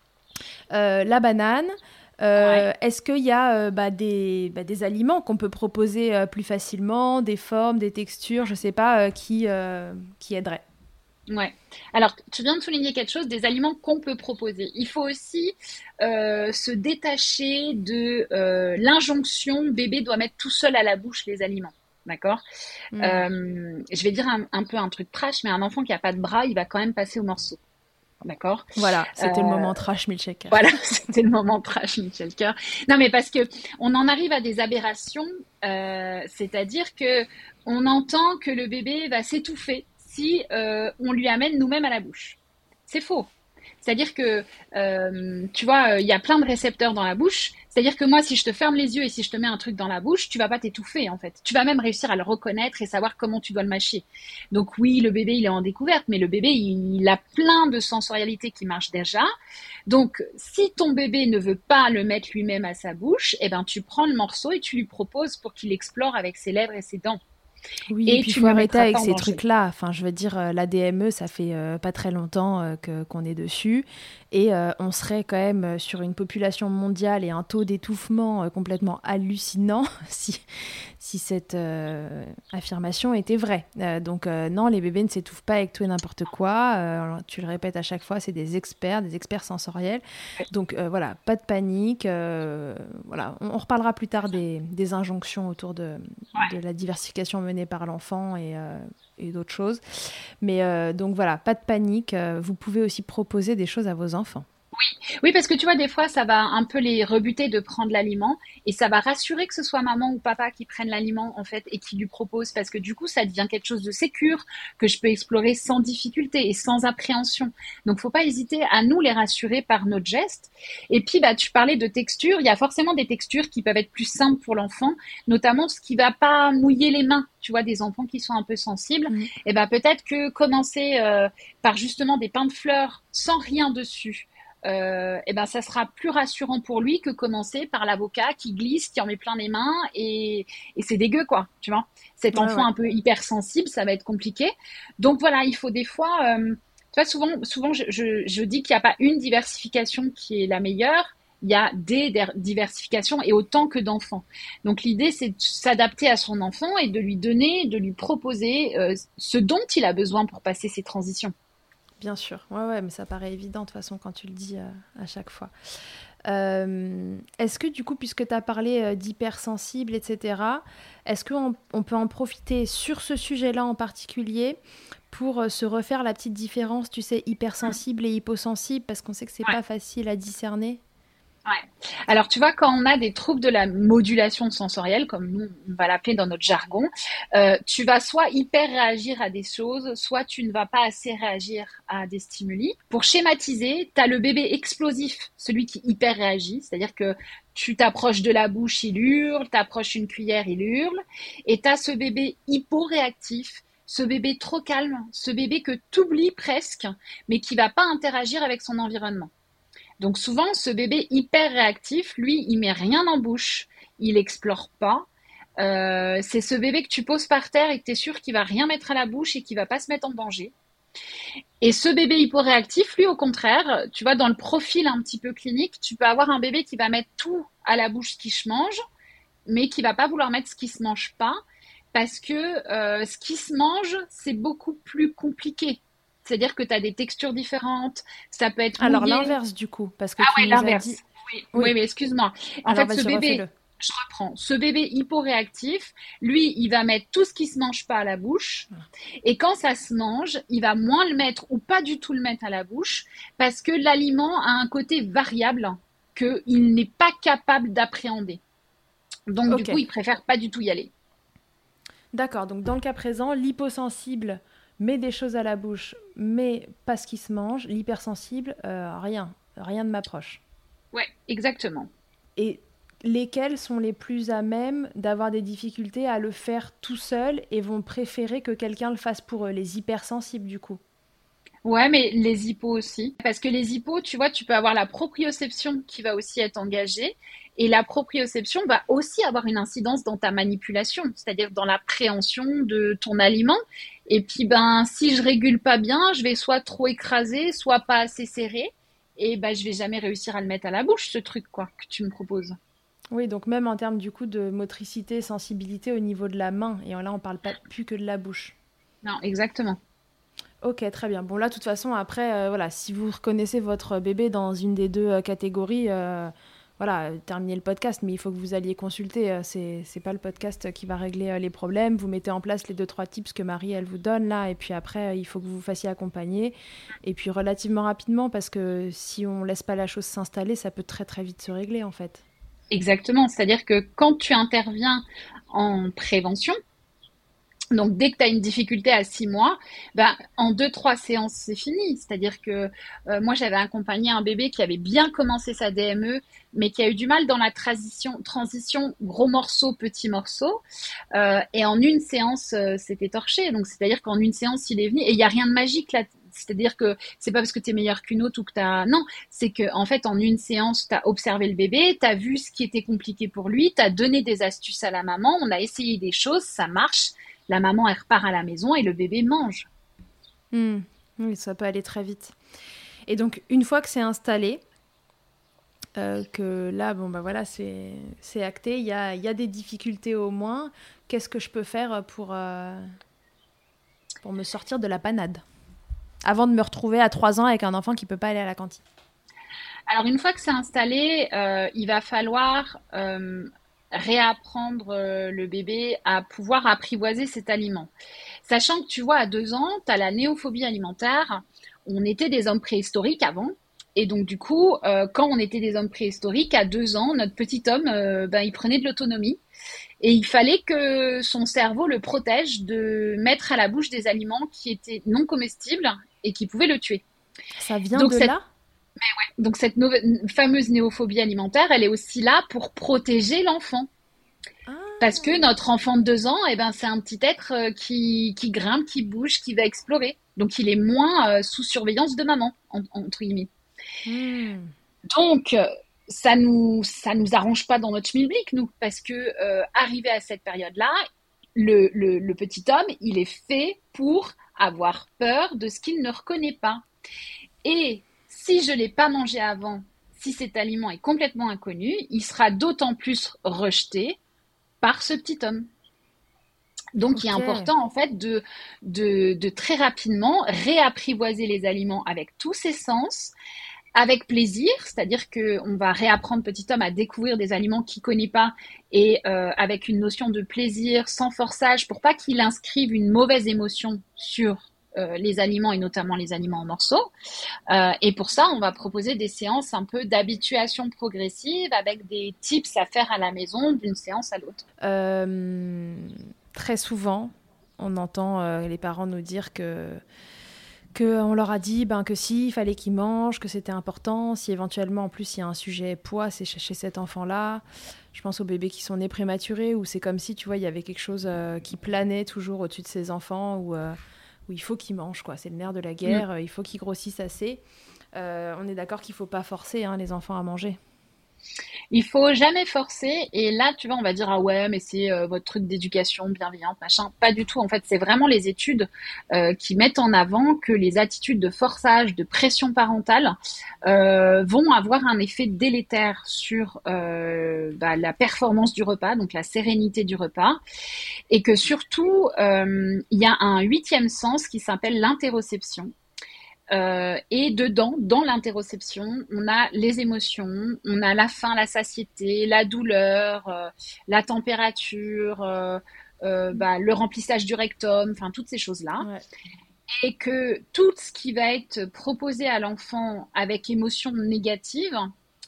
Euh, la banane. ouais. Euh, est-ce qu'il y a euh, bah, des, bah, des aliments qu'on peut proposer euh, plus facilement, des formes, des textures, je sais pas, euh, qui, euh, qui aideraient? Ouais. Alors, tu viens de souligner quelque chose, des aliments qu'on peut proposer. Il faut aussi euh, se détacher de euh, l'injonction bébé doit mettre tout seul à la bouche les aliments. D'accord? Hmm. Euh, je vais dire un, un peu un truc trash, mais un enfant qui a pas de bras, il va quand même passer au morceau. D'accord? Voilà, Euh, c'était le moment trash milkshaker. voilà, c'était le moment trash, Michel Coeur. Non, mais parce que on en arrive à des aberrations, euh, c'est-à-dire que on entend que le bébé va s'étouffer si euh, on lui amène nous-mêmes à la bouche. C'est faux. C'est-à-dire que, euh, tu vois, il y a plein de récepteurs dans la bouche. C'est-à-dire que moi, si je te ferme les yeux et si je te mets un truc dans la bouche, tu vas pas t'étouffer, en fait. Tu vas même réussir à le reconnaître et savoir comment tu dois le mâcher. Donc oui, le bébé, il est en découverte, mais le bébé, il, il a plein de sensorialités qui marchent déjà. Donc, si ton bébé ne veut pas le mettre lui-même à sa bouche, eh ben, tu prends le morceau et tu lui proposes pour qu'il explore avec ses lèvres et ses dents. Oui, et Et puis il tu ne faut le arrêter mettras avec pas en ces danger. trucs-là. Enfin, je veux dire, euh, la D M E, ça fait euh, pas très longtemps euh, que, qu'on est dessus. Et euh, on serait quand même euh, sur une population mondiale et un taux d'étouffement euh, complètement hallucinant si, si cette euh, affirmation était vraie. Euh, donc euh, non, les bébés ne s'étouffent pas avec tout et n'importe quoi. Euh, tu le répètes à chaque fois, c'est des experts, des experts sensoriels. Donc euh, voilà, pas de panique. Euh, voilà, on, on reparlera plus tard des, des injonctions autour de, de la diversification menée par l'enfant et, euh, et d'autres choses. Mais euh, donc voilà, pas de panique. Euh, vous pouvez aussi proposer des choses à vos enfants. Oui, parce que tu vois, des fois, ça va un peu les rebuter de prendre l'aliment et ça va rassurer que ce soit maman ou papa qui prennent l'aliment, en fait, et qui lui propose parce que du coup, ça devient quelque chose de sécure que je peux explorer sans difficulté et sans appréhension. Donc, faut pas hésiter à nous les rassurer par notre geste. Et puis, bah, tu parlais de texture. Il y a forcément des textures qui peuvent être plus simples pour l'enfant, notamment ce qui va pas mouiller les mains. Tu vois, des enfants qui sont un peu sensibles. Mhm. Et ben, peut-être que commencer euh, par justement des pains de fleurs sans rien dessus euh, et ben ça sera plus rassurant pour lui que commencer par l'avocat qui glisse, qui en met plein les mains et, et c'est dégueu quoi, tu vois. Cet Ouais, enfant ouais. un peu hypersensible, ça va être compliqué. Donc voilà, il faut des fois, euh, tu vois, souvent, souvent je, je, je dis qu'il n'y a pas une diversification qui est la meilleure. Il y a des diversifications et autant que d'enfants. Donc l'idée, c'est de s'adapter à son enfant et de lui donner, de lui proposer euh, ce dont il a besoin pour passer ses transitions. Bien sûr. Ouais, ouais, mais ça paraît évident de toute façon quand tu le dis euh, à chaque fois. Euh, est-ce que du coup, puisque tu as parlé euh, d'hypersensible, et cetera, est-ce qu'on on peut en profiter sur ce sujet-là en particulier pour euh, se refaire la petite différence, tu sais, hypersensible et hyposensible, parce qu'on sait que c'est Ouais. pas facile à discerner? Ouais. Alors, tu vois, quand on a des troubles de la modulation sensorielle, comme nous, on va l'appeler dans notre jargon, euh, tu vas soit hyper réagir à des choses, soit tu ne vas pas assez réagir à des stimuli. Pour schématiser, tu as le bébé explosif, celui qui hyper réagit, c'est-à-dire que tu t'approches de la bouche, il hurle, t'approches une cuillère, il hurle, et tu as ce bébé hyporéactif, ce bébé trop calme, ce bébé que tu oublies presque, mais qui va pas interagir avec son environnement. Donc souvent, ce bébé hyper réactif, lui, il met rien en bouche, il explore pas. Euh, c'est ce bébé que tu poses par terre et que tu es sûr qu'il va rien mettre à la bouche et qu'il va pas se mettre en danger. Et ce bébé hyporéactif, lui, au contraire, tu vois, dans le profil un petit peu clinique, tu peux avoir un bébé qui va mettre tout à la bouche qui se mange, mais qui va pas vouloir mettre ce qui se mange pas, parce que euh, ce qui se mange, c'est beaucoup plus compliqué. C'est-à-dire que tu as des textures différentes, ça peut être Alors mouillé. l'inverse du coup, parce que Ah tu ouais, nous as dit... l'inverse. Oui, oui, Oui, mais excuse-moi. En alors fait, ce vas-y, bébé, refais-le. je reprends, ce bébé hyporéactif, lui, il va mettre tout ce qui se mange pas à la bouche. Et quand ça se mange, il va moins le mettre ou pas du tout le mettre à la bouche parce que l'aliment a un côté variable qu'il n'est pas capable d'appréhender. Donc, Ok. du coup, ils préfèrent pas du tout y aller. D'accord, donc dans le cas présent, l'hyposensible met des choses à la bouche, mais pas ce qui se mange. L'hypersensible, euh, rien, rien ne m'approche. Ouais, exactement. Et lesquels sont les plus à même d'avoir des difficultés à le faire tout seul et vont préférer que quelqu'un le fasse pour eux, les hypersensibles du coup? Ouais, mais les hippos aussi. Parce que les hippos, tu vois, tu peux avoir la proprioception qui va aussi être engagée. Et la proprioception va aussi avoir une incidence dans ta manipulation, c'est-à-dire dans la préhension de ton aliment. Et puis, ben, si je régule pas bien, je vais soit trop écraser, soit pas assez serré. Et ben, je vais jamais réussir à le mettre à la bouche, ce truc, quoi, que tu me proposes. Oui, donc même en termes du coup de motricité, sensibilité au niveau de la main, et là on parle pas plus que de la bouche. Non, exactement. Ok, très bien. Bon là, de toute façon, après, euh, voilà, si vous reconnaissez votre bébé dans une des deux euh, catégories, euh, voilà, euh, terminez le podcast, mais il faut que vous alliez consulter. euh, c'est, c'est pas le podcast qui va régler euh, les problèmes. Vous mettez en place les deux, trois tips que Marie, elle vous donne là, et puis après, euh, il faut que vous vous fassiez accompagner. Et puis relativement rapidement, parce que si on laisse pas la chose s'installer, ça peut très très vite se régler en fait. Exactement. C'est-à-dire que quand tu interviens en prévention, donc, dès que tu as une difficulté à six mois, ben, en deux, trois séances, c'est fini. C'est-à-dire que euh, moi, j'avais accompagné un bébé qui avait bien commencé sa D M E, mais qui a eu du mal dans la transition, transition gros morceau, petit morceau. Euh, et en une séance, euh, c'était torché. Donc, c'est-à-dire qu'en une séance, il est venu. Et il n'y a rien de magique là. C'est-à-dire que c'est pas parce que tu es meilleur qu'une autre ou que tu as... Non, c'est que en fait, en une séance, tu as observé le bébé, tu as vu ce qui était compliqué pour lui, tu as donné des astuces à la maman, on a essayé des choses, ça marche. La maman, elle repart à la maison et le bébé mange. Hmm. Oui, ça peut aller très vite. Et donc, une fois que c'est installé, euh, que là, bon, bah voilà, c'est, c'est acté, il y a, il y a des difficultés au moins. Qu'est-ce que je peux faire pour, euh, pour me sortir de la panade avant de me retrouver à trois ans avec un enfant qui ne peut pas aller à la cantine? Alors, une fois que c'est installé, euh, il va falloir euh, réapprendre euh, le bébé à pouvoir apprivoiser cet aliment. Sachant que tu vois, à deux ans, tu as la néophobie alimentaire. On était des hommes préhistoriques avant. Et donc, du coup, euh, quand on était des hommes préhistoriques, à deux ans, notre petit homme, euh, ben, il prenait de l'autonomie. Et il fallait que son cerveau le protège de mettre à la bouche des aliments qui étaient non comestibles et qui pouvaient le tuer. Ça vient Donc, de cette, là? donc cette no- fameuse néophobie alimentaire, elle est aussi là pour protéger l'enfant. Ah, Parce que notre enfant de deux ans, eh ben, c'est un petit être euh, qui, qui grimpe, qui bouge, qui va explorer. Donc, il est moins euh, sous surveillance de maman, en- entre guillemets. hmm. Donc, euh, ça nous, ça nous arrange pas dans notre schmilblick, nous, parce que euh, arrivé à cette période-là, le, le, le petit homme, il est fait pour avoir peur de ce qu'il ne reconnaît pas. Et si je l'ai pas mangé avant, si cet aliment est complètement inconnu, il sera d'autant plus rejeté par ce petit homme. Donc, il est Ok. important, en fait, de, de, de très rapidement réapprivoiser les aliments avec tous ses sens, avec plaisir, c'est-à-dire qu'on va réapprendre petit homme à découvrir des aliments qu'il ne connaît pas et euh, avec une notion de plaisir, sans forçage, pour pas qu'il inscrive une mauvaise émotion sur euh, les aliments et notamment les aliments en morceaux. Euh, et pour ça, on va proposer des séances un peu d'habituation progressive avec des tips à faire à la maison d'une séance à l'autre. Euh, très souvent, on entend euh, les parents nous dire que qu'on leur a dit ben, que si, il fallait qu'ils mangent, que c'était important, si éventuellement en plus il y a un sujet poids, c'est chez, chez cet enfant-là. Je pense aux bébés qui sont nés prématurés, où c'est comme si, tu vois, il y avait quelque chose euh, qui planait toujours au-dessus de ces enfants, où, euh, où il faut qu'ils mangent, quoi. C'est le nerf de la guerre, Mmh. il faut qu'ils grossissent assez. Euh, on est d'accord qu'il ne faut pas forcer hein, les enfants à manger. Il faut jamais forcer. Et là, tu vois, on va dire, ah ouais, mais c'est euh, votre truc d'éducation bienveillante, machin. Pas du tout. En fait, c'est vraiment les études euh, qui mettent en avant que les attitudes de forçage, de pression parentale euh, vont avoir un effet délétère sur euh, bah, la performance du repas, donc la sérénité du repas. Et que surtout, euh, il y a un huitième sens qui s'appelle l'interoception. Euh, et dedans, dans l'interoception, on a les émotions, on a la faim, la satiété, la douleur, euh, la température, euh, euh, bah, le remplissage du rectum, enfin toutes ces choses-là. Ouais. Et que tout ce qui va être proposé à l'enfant avec émotion négative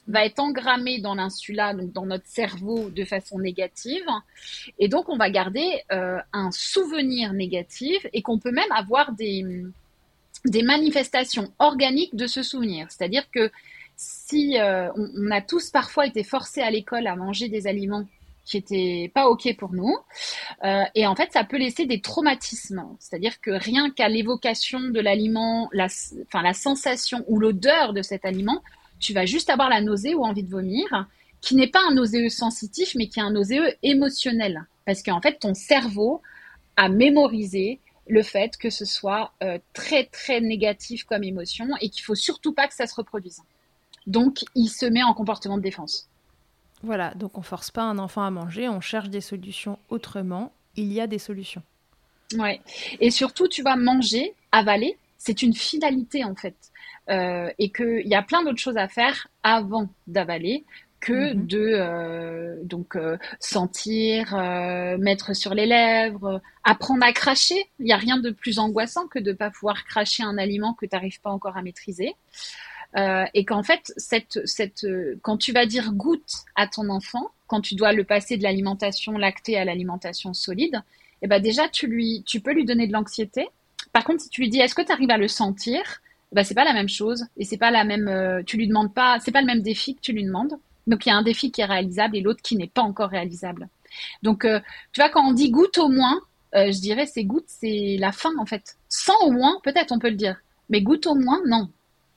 va être engrammé dans l'insula, donc dans notre cerveau, de façon négative. Et donc, on va garder euh, un souvenir négatif et qu'on peut même avoir des, des manifestations organiques de ce souvenir. C'est-à-dire que si euh, on, on a tous parfois été forcés à l'école à manger des aliments qui étaient pas OK pour nous, euh, et en fait, ça peut laisser des traumatismes. C'est-à-dire que rien qu'à l'évocation de l'aliment, la, enfin, la sensation ou l'odeur de cet aliment, tu vas juste avoir la nausée ou envie de vomir, qui n'est pas un nauséeux sensitif, mais qui est un nauséeux émotionnel. Parce qu'en fait, ton cerveau a mémorisé le fait que ce soit euh, très, très négatif comme émotion et qu'il faut surtout pas que ça se reproduise. Donc, il se met en comportement de défense. Voilà, donc on force pas un enfant à manger, on cherche des solutions autrement. Il y a des solutions. Ouais. Et surtout, tu vas manger, avaler, c'est une finalité en fait. Euh, et qu'il y a plein d'autres choses à faire avant d'avaler que mmh. de euh, donc euh, sentir, euh, mettre sur les lèvres, euh, apprendre à cracher. Il n'y a rien de plus angoissant que de ne pas pouvoir cracher un aliment que tu n'arrives pas encore à maîtriser. Euh, et qu'en fait, cette, cette, euh, quand tu vas dire goûte à ton enfant, quand tu dois le passer de l'alimentation lactée à l'alimentation solide, eh ben déjà, tu, lui, tu peux lui donner de l'anxiété. Par contre, si tu lui dis est-ce que tu arrives à le sentir, eh ben, c'est pas la même chose. Et c'est pas la même, euh, tu lui demandes pas, c'est pas le même défi que tu lui demandes. Donc, il y a un défi qui est réalisable et l'autre qui n'est pas encore réalisable. Donc, euh, tu vois, quand on dit goûte au moins, euh, je dirais c'est goûte, c'est la fin en fait. Sans au moins, peut-être on peut le dire. Mais goûte au moins, non.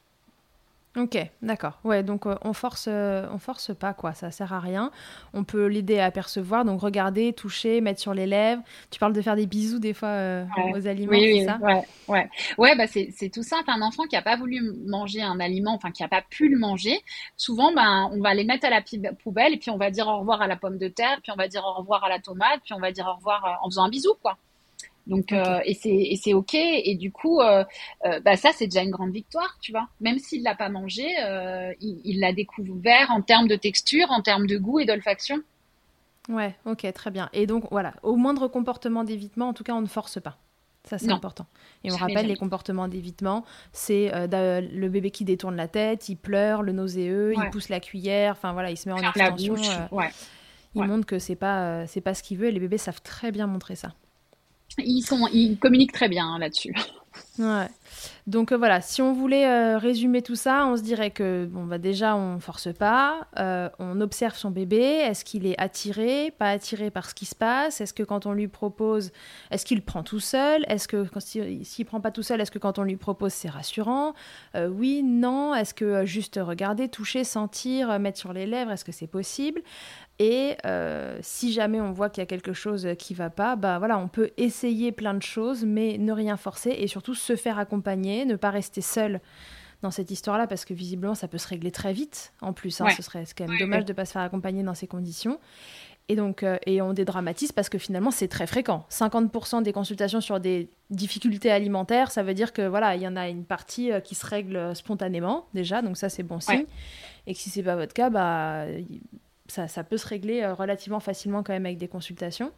Ok, d'accord. Ouais, donc euh, on force, euh, on force pas quoi, ça sert à rien. On peut l'aider à apercevoir, donc regarder, toucher, mettre sur les lèvres. Tu parles de faire des bisous des fois euh, ouais. aux aliments, oui, c'est oui, ça? Ouais, ouais, ouais. Bah c'est c'est tout simple. Un enfant qui a pas voulu manger un aliment, enfin qui a pas pu le manger, souvent ben on va les mettre à la poubelle et puis on va dire au revoir à la pomme de terre, puis on va dire au revoir à la tomate, puis on va dire au revoir euh, en faisant un bisou quoi. Donc, okay. euh, et c'est, et c'est ok. Et du coup, euh, euh, bah ça, c'est déjà une grande victoire, tu vois. Même s'il l'a pas mangé, euh, il, il l'a découvert en termes de texture, en termes de goût et d'olfaction. Ouais, ok, très bien. Et donc, voilà, au moindre comportement d'évitement, en tout cas, on ne force pas. Ça, c'est non. important. Et on jamais, rappelle, jamais. Les comportements d'évitement, c'est euh, le bébé qui détourne la tête, il pleure, le nauséeux, ouais. il pousse la cuillère, enfin voilà, il se met en Faire extension. La bouche, euh, ouais. Il ouais. montre que c'est pas, euh, c'est pas ce qu'il veut et les bébés savent très bien montrer ça. Ils, sont, ils communiquent très bien hein, là-dessus. Ouais. Donc euh, voilà, si on voulait euh, résumer tout ça, on se dirait que bon, bah, déjà, on ne force pas, euh, on observe son bébé, est-ce qu'il est attiré, pas attiré par ce qui se passe, est-ce que quand on lui propose, est-ce qu'il prend tout seul, est-ce que quand, s'il ne prend pas tout seul, est-ce que quand on lui propose, c'est rassurant, euh, oui, non, est-ce que euh, juste regarder, toucher, sentir, euh, mettre sur les lèvres, est-ce que c'est possible ? Et euh, si jamais on voit qu'il y a quelque chose qui ne va pas, bah voilà, on peut essayer plein de choses, mais ne rien forcer et surtout se faire accompagner, ne pas rester seul dans cette histoire-là, parce que visiblement, ça peut se régler très vite. En plus, hein, ouais. ce serait quand même ouais, dommage ouais. de ne pas se faire accompagner dans ces conditions. Et donc, euh, et on dédramatise parce que finalement, c'est très fréquent. cinquante pour cent des consultations sur des difficultés alimentaires, ça veut dire que voilà, il y en a une partie euh, qui se règle spontanément déjà, donc ça, c'est bon signe. Ouais. Et que si ce n'est pas votre cas, bah... Y... Ça, ça peut se régler euh, relativement facilement quand même avec des consultations.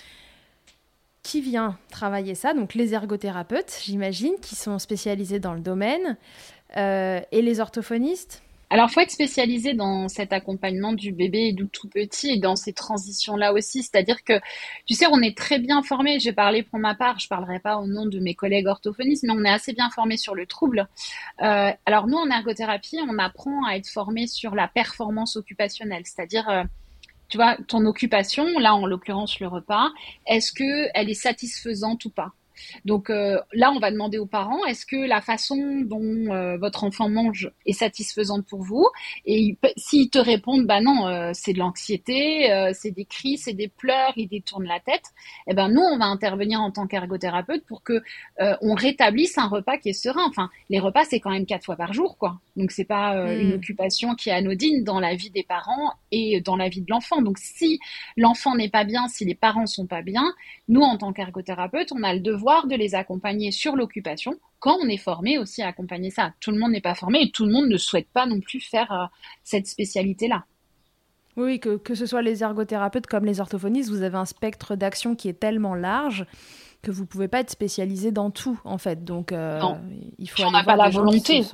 Qui vient travailler ça ? Donc les ergothérapeutes, j'imagine, qui sont spécialisés dans le domaine, euh, et les orthophonistes. Alors, il faut être spécialisé dans cet accompagnement du bébé et du tout petit et dans ces transitions-là aussi. C'est-à-dire que, tu sais, on est très bien formés. J'ai parlé pour ma part, je ne parlerai pas au nom de mes collègues orthophonistes, mais on est assez bien formés sur le trouble. Euh, alors, nous, en ergothérapie, on apprend à être formés sur la performance occupationnelle. C'est-à-dire, euh, tu vois, ton occupation, là, en l'occurrence, le repas, est-ce qu'elle est satisfaisante ou pas ? Donc euh, là, on va demander aux parents, est-ce que la façon dont euh, votre enfant mange est satisfaisante pour vous ? Et s'ils te répondent, bah non, euh, c'est de l'anxiété, euh, c'est des cris, c'est des pleurs, ils détournent la tête, eh ben nous, on va intervenir en tant qu'ergothérapeute pour que euh, on rétablisse un repas qui est serein. Enfin, les repas, c'est quand même quatre fois par jour, quoi. Donc c'est pas euh, mmh. une occupation qui est anodine dans la vie des parents et dans la vie de l'enfant. Donc si l'enfant n'est pas bien, si les parents sont pas bien, nous, en tant qu'ergothérapeute, on a le devoir de les accompagner sur l'occupation quand on est formé aussi à accompagner ça. Tout le monde n'est pas formé et tout le monde ne souhaite pas non plus faire euh, cette spécialité-là. Oui, que, que ce soit les ergothérapeutes comme les orthophonistes, vous avez un spectre d'action qui est tellement large que vous ne pouvez pas être spécialisé dans tout, en fait. Donc, euh, non. il faut on n'a pas la volonté. Sont...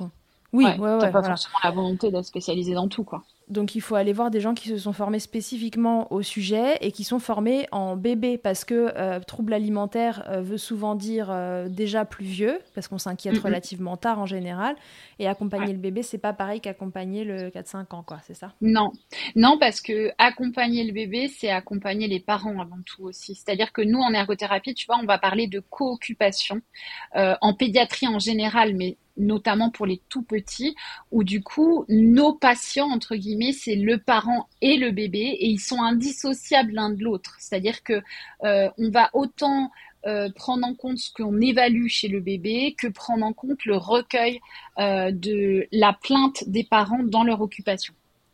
Oui, Ouais, ouais, t'as ouais, pas voilà. forcément la volonté d'être spécialisé dans tout, quoi. Donc il faut aller voir des gens qui se sont formés spécifiquement au sujet et qui sont formés en bébé parce que euh, trouble alimentaire euh, veut souvent dire euh, déjà plus vieux parce qu'on s'inquiète Mm, mm. relativement tard en général et accompagner Ouais. le bébé c'est pas pareil qu'accompagner le quatre cinq ans quoi, c'est ça? Non, non, parce que accompagner le bébé, c'est accompagner les parents avant tout aussi. C'est-à-dire que nous, en ergothérapie, tu vois, on va parler de co-occupation euh, en pédiatrie en général, mais notamment pour les tout petits, où du coup, nos patients, entre guillemets, c'est le parent et le bébé, et ils sont indissociables l'un de l'autre. C'est-à-dire que euh, on va autant euh, prendre en compte ce qu'on évalue chez le bébé que prendre en compte le recueil euh, de la plainte des parents dans leur occupation.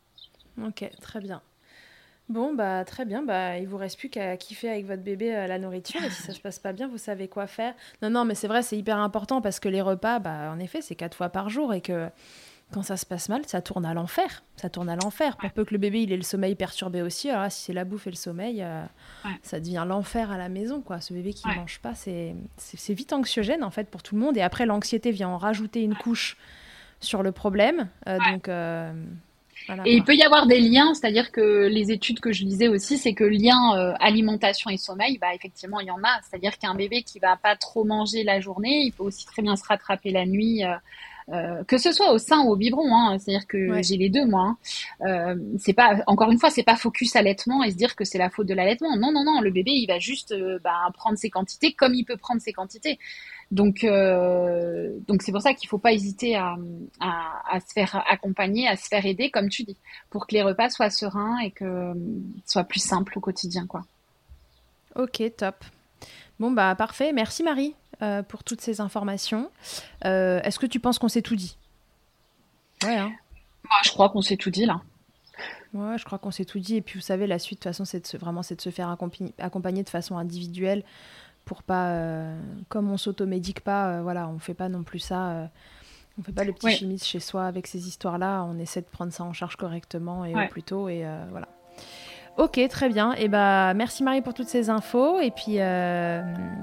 Ok, très bien. Bon, bah très bien, bah il vous reste plus qu'à kiffer avec votre bébé euh, la nourriture et si ça se passe pas bien, vous savez quoi faire. Non, non, mais c'est vrai, c'est hyper important parce que les repas, bah en effet, c'est quatre fois par jour et que quand ça se passe mal, ça tourne à l'enfer. Ça tourne à l'enfer. Pour peu que le bébé il ait le sommeil perturbé aussi, alors là, si c'est la bouffe et le sommeil, euh, Ouais. ça devient l'enfer à la maison, quoi. Ce bébé qui Ouais. mange pas, c'est, c'est, c'est vite anxiogène en fait pour tout le monde et après l'anxiété vient en rajouter une couche sur le problème. Euh, Ouais. donc euh, voilà Et il quoi. peut y avoir des liens, c'est-à-dire que les études que je lisais aussi, c'est que lien euh, alimentation et sommeil, bah effectivement il y en a. C'est-à-dire qu'un bébé qui va pas trop manger la journée, il peut aussi très bien se rattraper la nuit, euh, euh, que ce soit au sein ou au biberon. Hein. C'est-à-dire que Ouais. j'ai les deux moi. Hein. Euh, c'est pas, encore une fois, c'est pas focus allaitement et se dire que c'est la faute de l'allaitement. Non, non, non, le bébé il va juste euh, bah, prendre ses quantités comme il peut prendre ses quantités. Donc, euh, donc c'est pour ça qu'il faut pas hésiter à, à, à se faire accompagner, à se faire aider, comme tu dis, pour que les repas soient sereins et que euh, soient plus simples au quotidien, quoi. Ok, top. Bon, bah parfait. Merci Marie euh, pour toutes ces informations. Euh, est-ce que tu penses qu'on s'est tout dit? Ouais, hein. Bah, je crois qu'on s'est tout dit là. Ouais, je crois qu'on s'est tout dit. Et puis, vous savez, la suite, de toute façon, c'est de se, vraiment, c'est de se faire accompagner, accompagner de façon individuelle pour pas, euh, comme on s'automédique pas, euh, voilà, on fait pas non plus ça. Euh, on fait pas le petit Oui. chimiste chez soi avec ces histoires-là. On essaie de prendre ça en charge correctement et Ouais. au plus tôt. Et euh, voilà. Ok, très bien. Et bah, merci Marie pour toutes ces infos. Et puis, euh,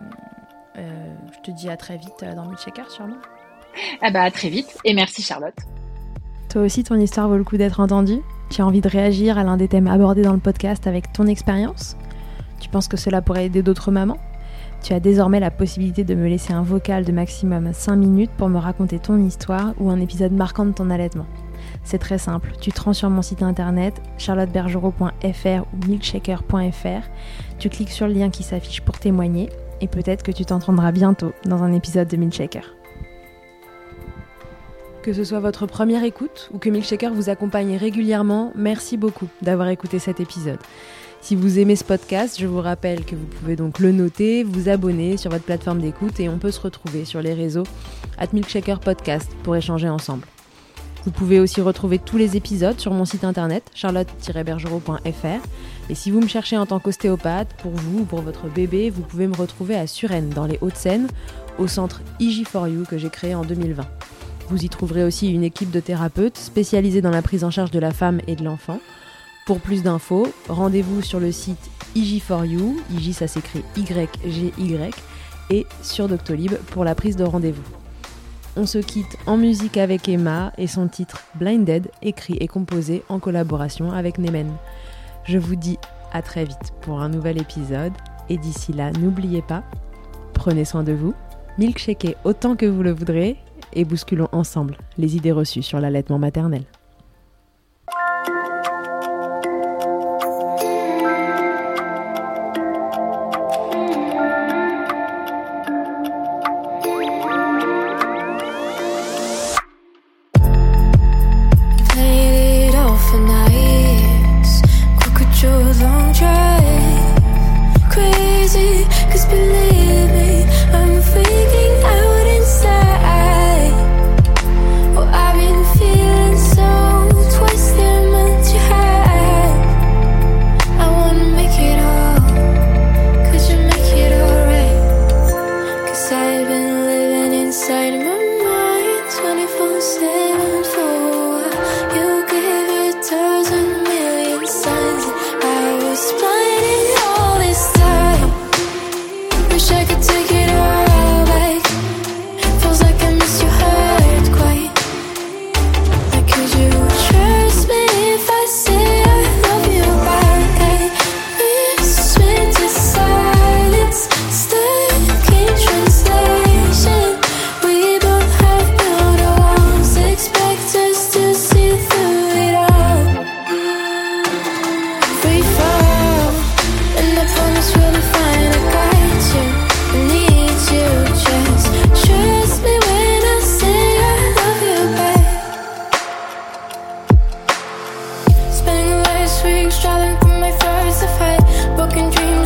euh, je te dis à très vite dans Milkshaker, sûrement. Ah bah à très vite et merci Charlotte. Toi aussi, ton histoire vaut le coup d'être entendue? Tu as envie de réagir à l'un des thèmes abordés dans le podcast avec ton expérience? Tu penses que cela pourrait aider d'autres mamans? Tu as désormais la possibilité de me laisser un vocal de maximum cinq minutes pour me raconter ton histoire ou un épisode marquant de ton allaitement. C'est très simple, tu te rends sur mon site internet charlotte bergerot point f r ou milkshaker point f r, tu cliques sur le lien qui s'affiche pour témoigner et peut-être que tu t'entendras bientôt dans un épisode de Milkshaker. Que ce soit votre première écoute ou que Milkshaker vous accompagne régulièrement, merci beaucoup d'avoir écouté cet épisode. Si vous aimez ce podcast, je vous rappelle que vous pouvez donc le noter, vous abonner sur votre plateforme d'écoute et on peut se retrouver sur les réseaux arobase milkshaker podcast pour échanger ensemble. Vous pouvez aussi retrouver tous les épisodes sur mon site internet charlotte tiret bergerot point f r et si vous me cherchez en tant qu'ostéopathe, pour vous ou pour votre bébé, vous pouvez me retrouver à Suresnes dans les Hauts-de-Seine au centre I G quatre U que j'ai créé en deux mille vingt. Vous y trouverez aussi une équipe de thérapeutes spécialisés dans la prise en charge de la femme et de l'enfant. Pour plus d'infos, rendez-vous sur le site I G quatre U, I G ça s'écrit Y G Y, et sur Doctolib pour la prise de rendez-vous. On se quitte en musique avec Emma et son titre Blinded, écrit et composé en collaboration avec Nemen. Je vous dis à très vite pour un nouvel épisode, et d'ici là, n'oubliez pas, prenez soin de vous, milkshakez autant que vous le voudrez, et bousculons ensemble les idées reçues sur l'allaitement maternel. So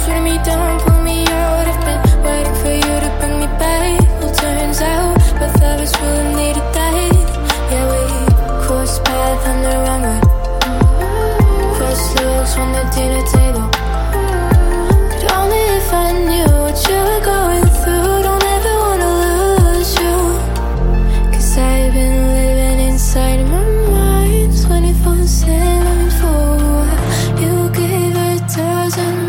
shooting me down, pull me out. I've been waiting for you to bring me back. Well, turns out both of us really needed that. Yeah, we crossed paths on the wrong way. Crossed looks on the dinner table. But only if I knew what you were going through. Don't ever wanna lose you. Cause I've been living inside my mind twenty-four seven for a while. You gave a dozen